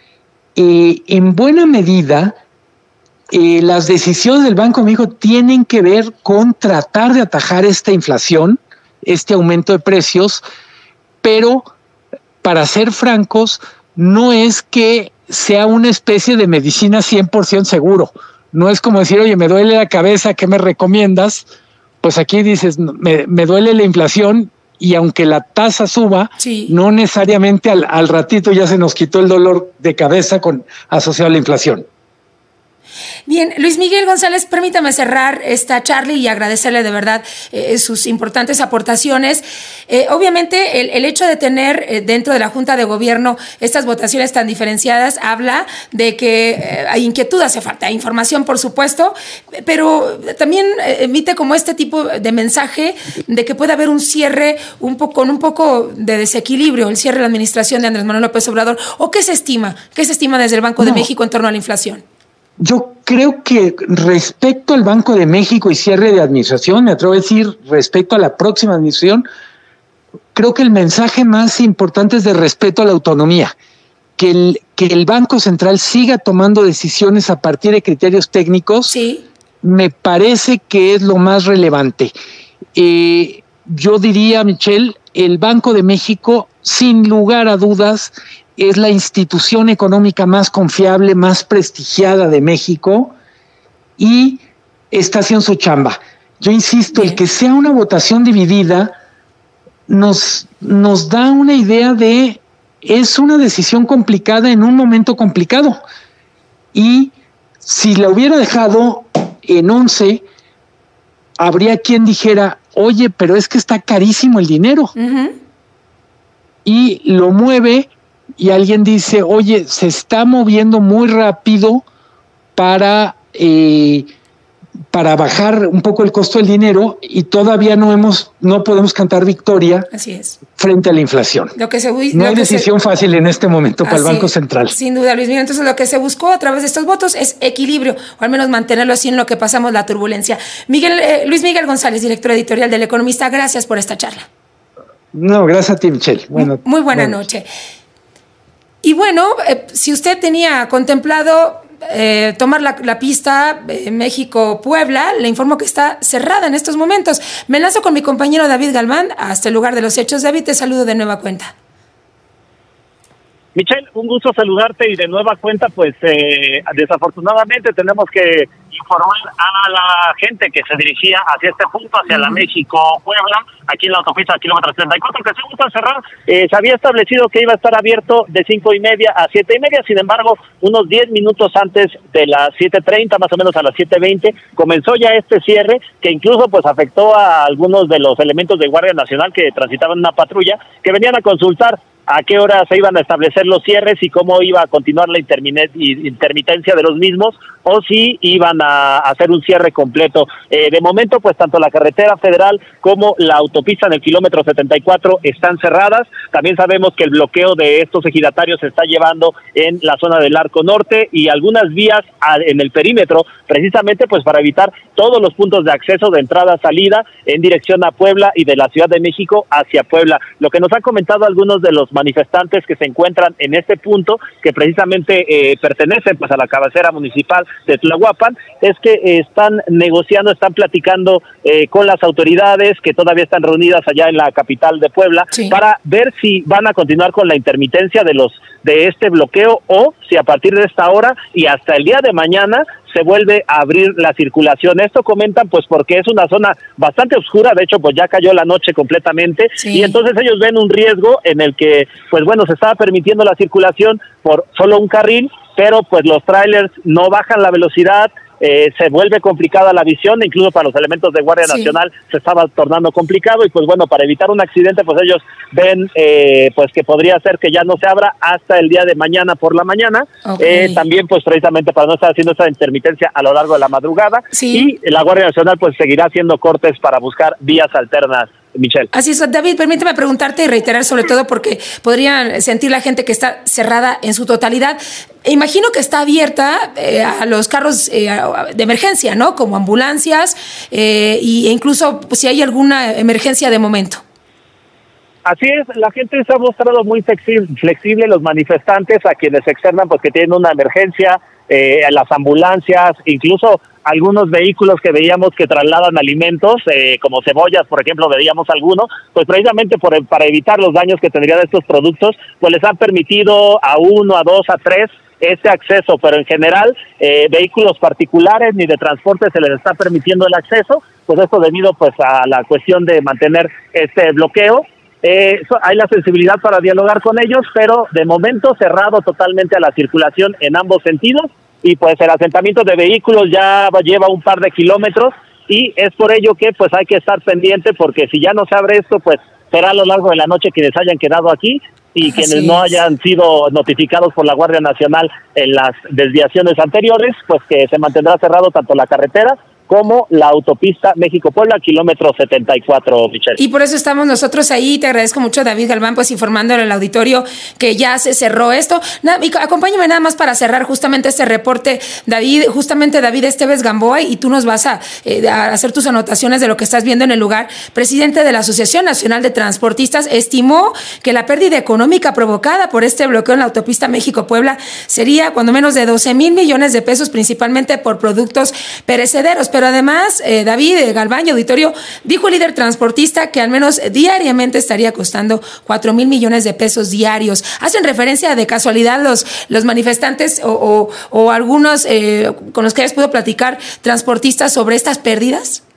[SPEAKER 9] En buena medida, las decisiones del Banco de México tienen que ver con tratar de atajar esta inflación, este aumento de precios, pero para ser francos, no es que sea una especie de medicina 100% seguro. No es como decir, oye, me duele la cabeza, ¿qué me recomiendas? Pues aquí dices, me duele la inflación, y aunque la tasa suba, no necesariamente al ratito ya se nos quitó el dolor de cabeza asociado a la inflación.
[SPEAKER 5] Bien, Luis Miguel González, permítame cerrar esta charla y agradecerle de verdad sus importantes aportaciones. Obviamente, el hecho de tener dentro de la Junta de Gobierno estas votaciones tan diferenciadas habla de que hay inquietud, hace falta información, por supuesto, pero también emite como este tipo de mensaje de que puede haber un cierre con un poco de desequilibrio, el cierre de la administración de Andrés Manuel López Obrador. ¿O qué se estima? ¿Qué se estima desde el Banco de México en torno a la inflación?
[SPEAKER 9] Yo creo que respecto al Banco de México y cierre de administración, me atrevo a decir respecto a la próxima administración, creo que el mensaje más importante es de respeto a la autonomía, que el Banco Central siga tomando decisiones a partir de criterios técnicos. Me parece que es lo más relevante. Yo diría, Michelle, el Banco de México, sin lugar a dudas, es la institución económica más confiable, más prestigiada de México, y está haciendo su chamba. Yo insisto, el que sea una votación dividida nos da una idea de es una decisión complicada en un momento complicado. Y si la hubiera dejado en 11, habría quien dijera, oye, pero es que está carísimo el dinero. Y lo mueve y alguien dice, oye, se está moviendo muy rápido para bajar un poco el costo del dinero y todavía no podemos cantar victoria.
[SPEAKER 5] Así es.
[SPEAKER 9] Frente a la inflación. No hay decisión fácil en este momento para el Banco Central.
[SPEAKER 5] Sin duda, Luis Miguel. Entonces, lo que se buscó a través de estos votos es equilibrio, o al menos mantenerlo así en lo que pasamos la turbulencia. Luis Miguel González, director editorial del Economista, gracias por esta charla.
[SPEAKER 9] No, gracias a ti, Michelle.
[SPEAKER 5] Muy buena noche. Y bueno, si usted tenía contemplado tomar la pista México-Puebla, le informo que está cerrada en estos momentos. Me lanzo con mi compañero David Galván hasta el lugar de los hechos. David, te saludo de nueva cuenta.
[SPEAKER 21] Michelle, un gusto saludarte y de nueva cuenta, pues desafortunadamente tenemos que informar a la gente que se dirigía hacia este punto, hacia la México-Puebla, aquí en la autopista kilómetro 34, que se gusta cerrar. Se había establecido que iba a estar abierto de 5:30 a 7:30, sin embargo, unos 10 minutos antes de las 7:30, más o menos a las 7:20, comenzó ya este cierre, que incluso pues afectó a algunos de los elementos de Guardia Nacional que transitaban una patrulla, que venían a consultar a qué hora se iban a establecer los cierres y cómo iba a continuar la intermitencia de los mismos, o si iban a hacer un cierre completo. De momento, pues tanto la carretera federal como la autopista en el kilómetro 74 están cerradas. También sabemos que el bloqueo de estos ejidatarios se está llevando en la zona del Arco Norte y algunas vías en el perímetro, precisamente pues para evitar todos los puntos de acceso de entrada-salida en dirección a Puebla y de la Ciudad de México hacia Puebla. Lo que nos han comentado algunos de los manifestantes que se encuentran en este punto, que precisamente pertenecen pues a la cabecera municipal de Tlahuapan, es que están negociando, están platicando con las autoridades que todavía están reunidas allá en la capital de Puebla, para ver si van a continuar con la intermitencia de este bloqueo, o si a partir de esta hora y hasta el día de mañana se vuelve a abrir la circulación. Esto comentan pues porque es una zona bastante oscura, de hecho pues ya cayó la noche completamente, y entonces ellos ven un riesgo en el que pues bueno, se estaba permitiendo la circulación por solo un carril, pero pues los trailers no bajan la velocidad, se vuelve complicada la visión, incluso para los elementos de Guardia Nacional se estaba tornando complicado, y pues bueno, para evitar un accidente pues ellos ven pues que podría ser que ya no se abra hasta el día de mañana por la mañana. También pues precisamente para no estar haciendo esa intermitencia a lo largo de la madrugada, y la Guardia Nacional pues seguirá haciendo cortes para buscar vías alternas. Michelle.
[SPEAKER 5] Así es, David, permíteme preguntarte y reiterar, sobre todo porque podrían sentir la gente que está cerrada en su totalidad. Imagino que está abierta a los carros de emergencia, ¿no? Como ambulancias e incluso pues, si hay alguna emergencia de momento.
[SPEAKER 21] Así es, la gente se ha mostrado muy flexible, los manifestantes a quienes externan pues que tienen una emergencia, las ambulancias, incluso algunos vehículos que veíamos que trasladan alimentos, como cebollas, por ejemplo, veíamos algunos, pues precisamente para evitar los daños que tendrían estos productos, pues les han permitido a 1, a 2, a 3 este acceso, pero en general vehículos particulares ni de transporte se les está permitiendo el acceso, pues esto debido pues a la cuestión de mantener este bloqueo. Hay la sensibilidad para dialogar con ellos, pero de momento cerrado totalmente a la circulación en ambos sentidos, y pues el asentamiento de vehículos ya lleva un par de kilómetros, y es por ello que pues hay que estar pendiente, porque si ya no se abre esto, pues será a lo largo de la noche quienes hayan quedado aquí y quienes no hayan sido notificados por la Guardia Nacional en las desviaciones anteriores, pues que se mantendrá cerrado tanto la carretera como la autopista México-Puebla, kilómetro 74, Michelle.
[SPEAKER 5] Y por eso estamos nosotros ahí. Te agradezco mucho, David Galván, pues informándole al auditorio que ya se cerró esto. Acompáñame nada más para cerrar justamente este reporte, David Esteves Gamboa, y tú nos vas a hacer tus anotaciones de lo que estás viendo en el lugar. Presidente de la Asociación Nacional de Transportistas estimó que la pérdida económica provocada por este bloqueo en la autopista México-Puebla sería cuando menos de 12,000 millones de pesos, principalmente por productos perecederos. Pero además, David Galván y auditorio, dijo el líder transportista que al menos diariamente estaría costando 4,000 millones de pesos diarios. ¿Hacen referencia de casualidad los manifestantes o algunos con los que hayas podido platicar, transportistas, sobre estas pérdidas?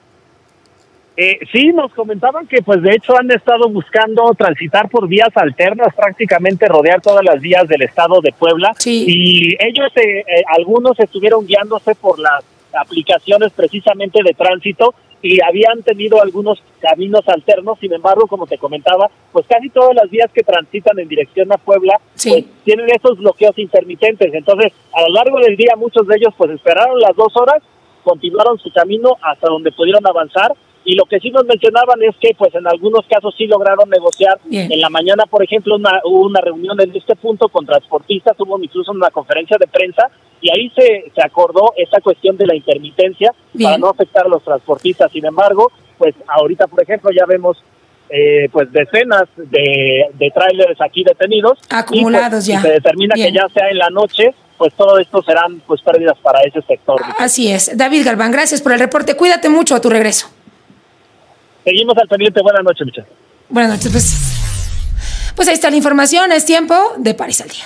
[SPEAKER 21] Sí, nos comentaban que pues de hecho han estado buscando transitar por vías alternas, prácticamente rodear todas las vías del estado de Puebla, y ellos, algunos estuvieron guiándose por las aplicaciones precisamente de tránsito y habían tenido algunos caminos alternos. Sin embargo, como te comentaba, pues casi todas las vías que transitan en dirección a Puebla pues tienen esos bloqueos intermitentes. Entonces, a lo largo del día muchos de ellos pues esperaron las 2 horas, continuaron su camino hasta donde pudieron avanzar. Y lo que sí nos mencionaban es que pues en algunos casos sí lograron negociar. En la mañana, por ejemplo, hubo una reunión en este punto con transportistas, hubo incluso una conferencia de prensa y ahí se acordó esta cuestión de la intermitencia para no afectar a los transportistas. Sin embargo, pues ahorita, por ejemplo, ya vemos pues decenas de tráileres aquí detenidos.
[SPEAKER 5] Acumulados
[SPEAKER 21] y,
[SPEAKER 5] ya.
[SPEAKER 21] Si se determina que ya sea en la noche, pues todo esto serán pues pérdidas para ese sector.
[SPEAKER 5] Así es. David Galván, gracias por el reporte. Cuídate mucho a tu regreso.
[SPEAKER 21] Seguimos al pendiente. Buenas noches, Michelle.
[SPEAKER 5] Buenas noches. Pues ahí está la información. Es tiempo de París al Día.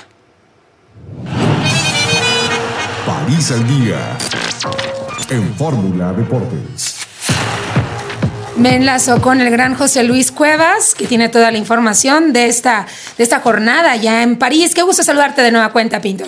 [SPEAKER 17] París al Día en Fórmula Deportes.
[SPEAKER 5] Me enlazo con el gran José Luis Cuevas, que tiene toda la información de esta jornada ya en París. Qué gusto saludarte de nueva cuenta, Pintor.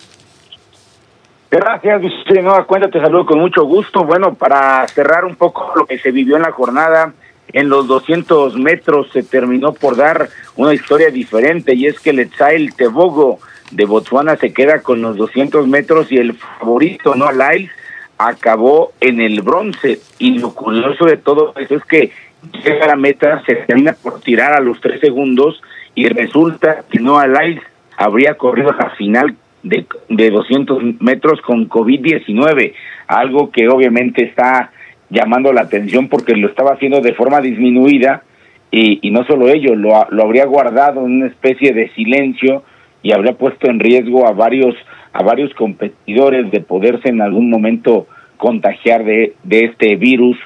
[SPEAKER 18] Gracias, de nueva cuenta, te saludo con mucho gusto. Bueno, para cerrar un poco lo que se vivió en la jornada, en los 200 metros se terminó por dar una historia diferente, y es que Letsail Tebogo de Botswana se queda con los 200 metros y el favorito, Noah Lyles, acabó en el bronce. Y lo curioso de todo eso es que llega a la meta, se termina por tirar a los 3 segundos y resulta que Noah Lyles habría corrido a la final de 200 metros con COVID-19, algo que obviamente está llamando la atención porque lo estaba haciendo de forma disminuida y no solo ello, lo habría guardado en una especie de silencio y habría puesto en riesgo a varios competidores de poderse en algún momento contagiar de este virus.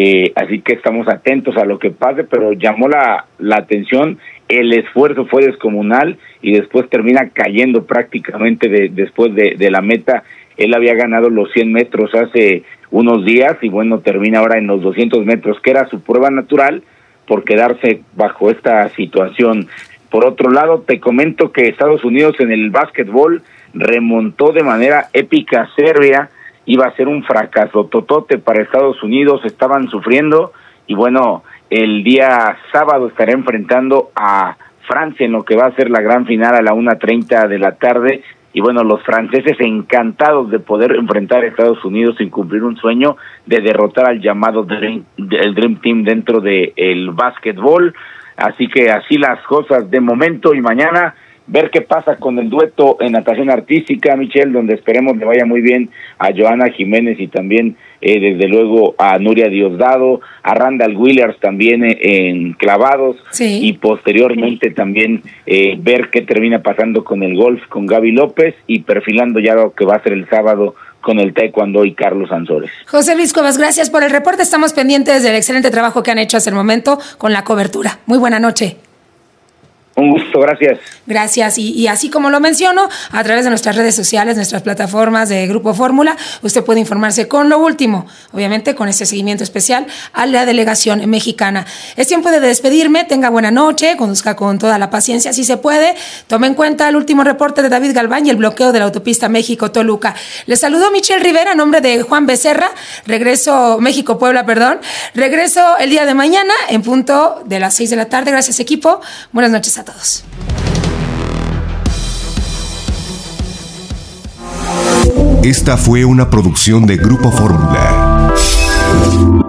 [SPEAKER 18] Así que estamos atentos a lo que pase, pero llamó la atención. El esfuerzo fue descomunal y después termina cayendo prácticamente después de la meta. Él había ganado los 100 metros hace unos días y bueno, termina ahora en los 200 metros, que era su prueba natural, por quedarse bajo esta situación. Por otro lado, te comento que Estados Unidos en el básquetbol remontó de manera épica a Serbia. Iba a ser un fracaso totote para Estados Unidos, estaban sufriendo y bueno, el día sábado estará enfrentando a Francia en lo que va a ser la gran final a la 1:30 de la tarde. Y bueno, los franceses encantados de poder enfrentar a Estados Unidos sin cumplir un sueño de derrotar al llamado Dream Team dentro del básquetbol. Así que así las cosas de momento, y mañana ver qué pasa con el dueto en natación artística, Michelle, donde esperemos le vaya muy bien a Joana Jiménez y también desde luego a Nuria Diosdado, a Randall Williams también en clavados, y posteriormente también ver qué termina pasando con el golf con Gaby López y perfilando ya lo que va a ser el sábado con el taekwondo y Carlos Ansores.
[SPEAKER 5] José Luis Cuevas, gracias por el reporte. Estamos pendientes del excelente trabajo que han hecho hasta el momento con la cobertura. Muy buena noche.
[SPEAKER 18] Un gusto, gracias.
[SPEAKER 5] Gracias, y así como lo menciono, a través de nuestras redes sociales, nuestras plataformas de Grupo Fórmula, usted puede informarse con lo último, obviamente con este seguimiento especial a la delegación mexicana. Es tiempo de despedirme, tenga buena noche, conduzca con toda la paciencia, si se puede, tome en cuenta el último reporte de David Galván y el bloqueo de la autopista México-Toluca. Les saludo Michelle Rivera, a nombre de Juan Becerra, regreso el día de mañana en punto de las 6 de la tarde. Gracias, equipo, buenas noches a todos.
[SPEAKER 17] Esta fue una producción de Grupo Fórmula.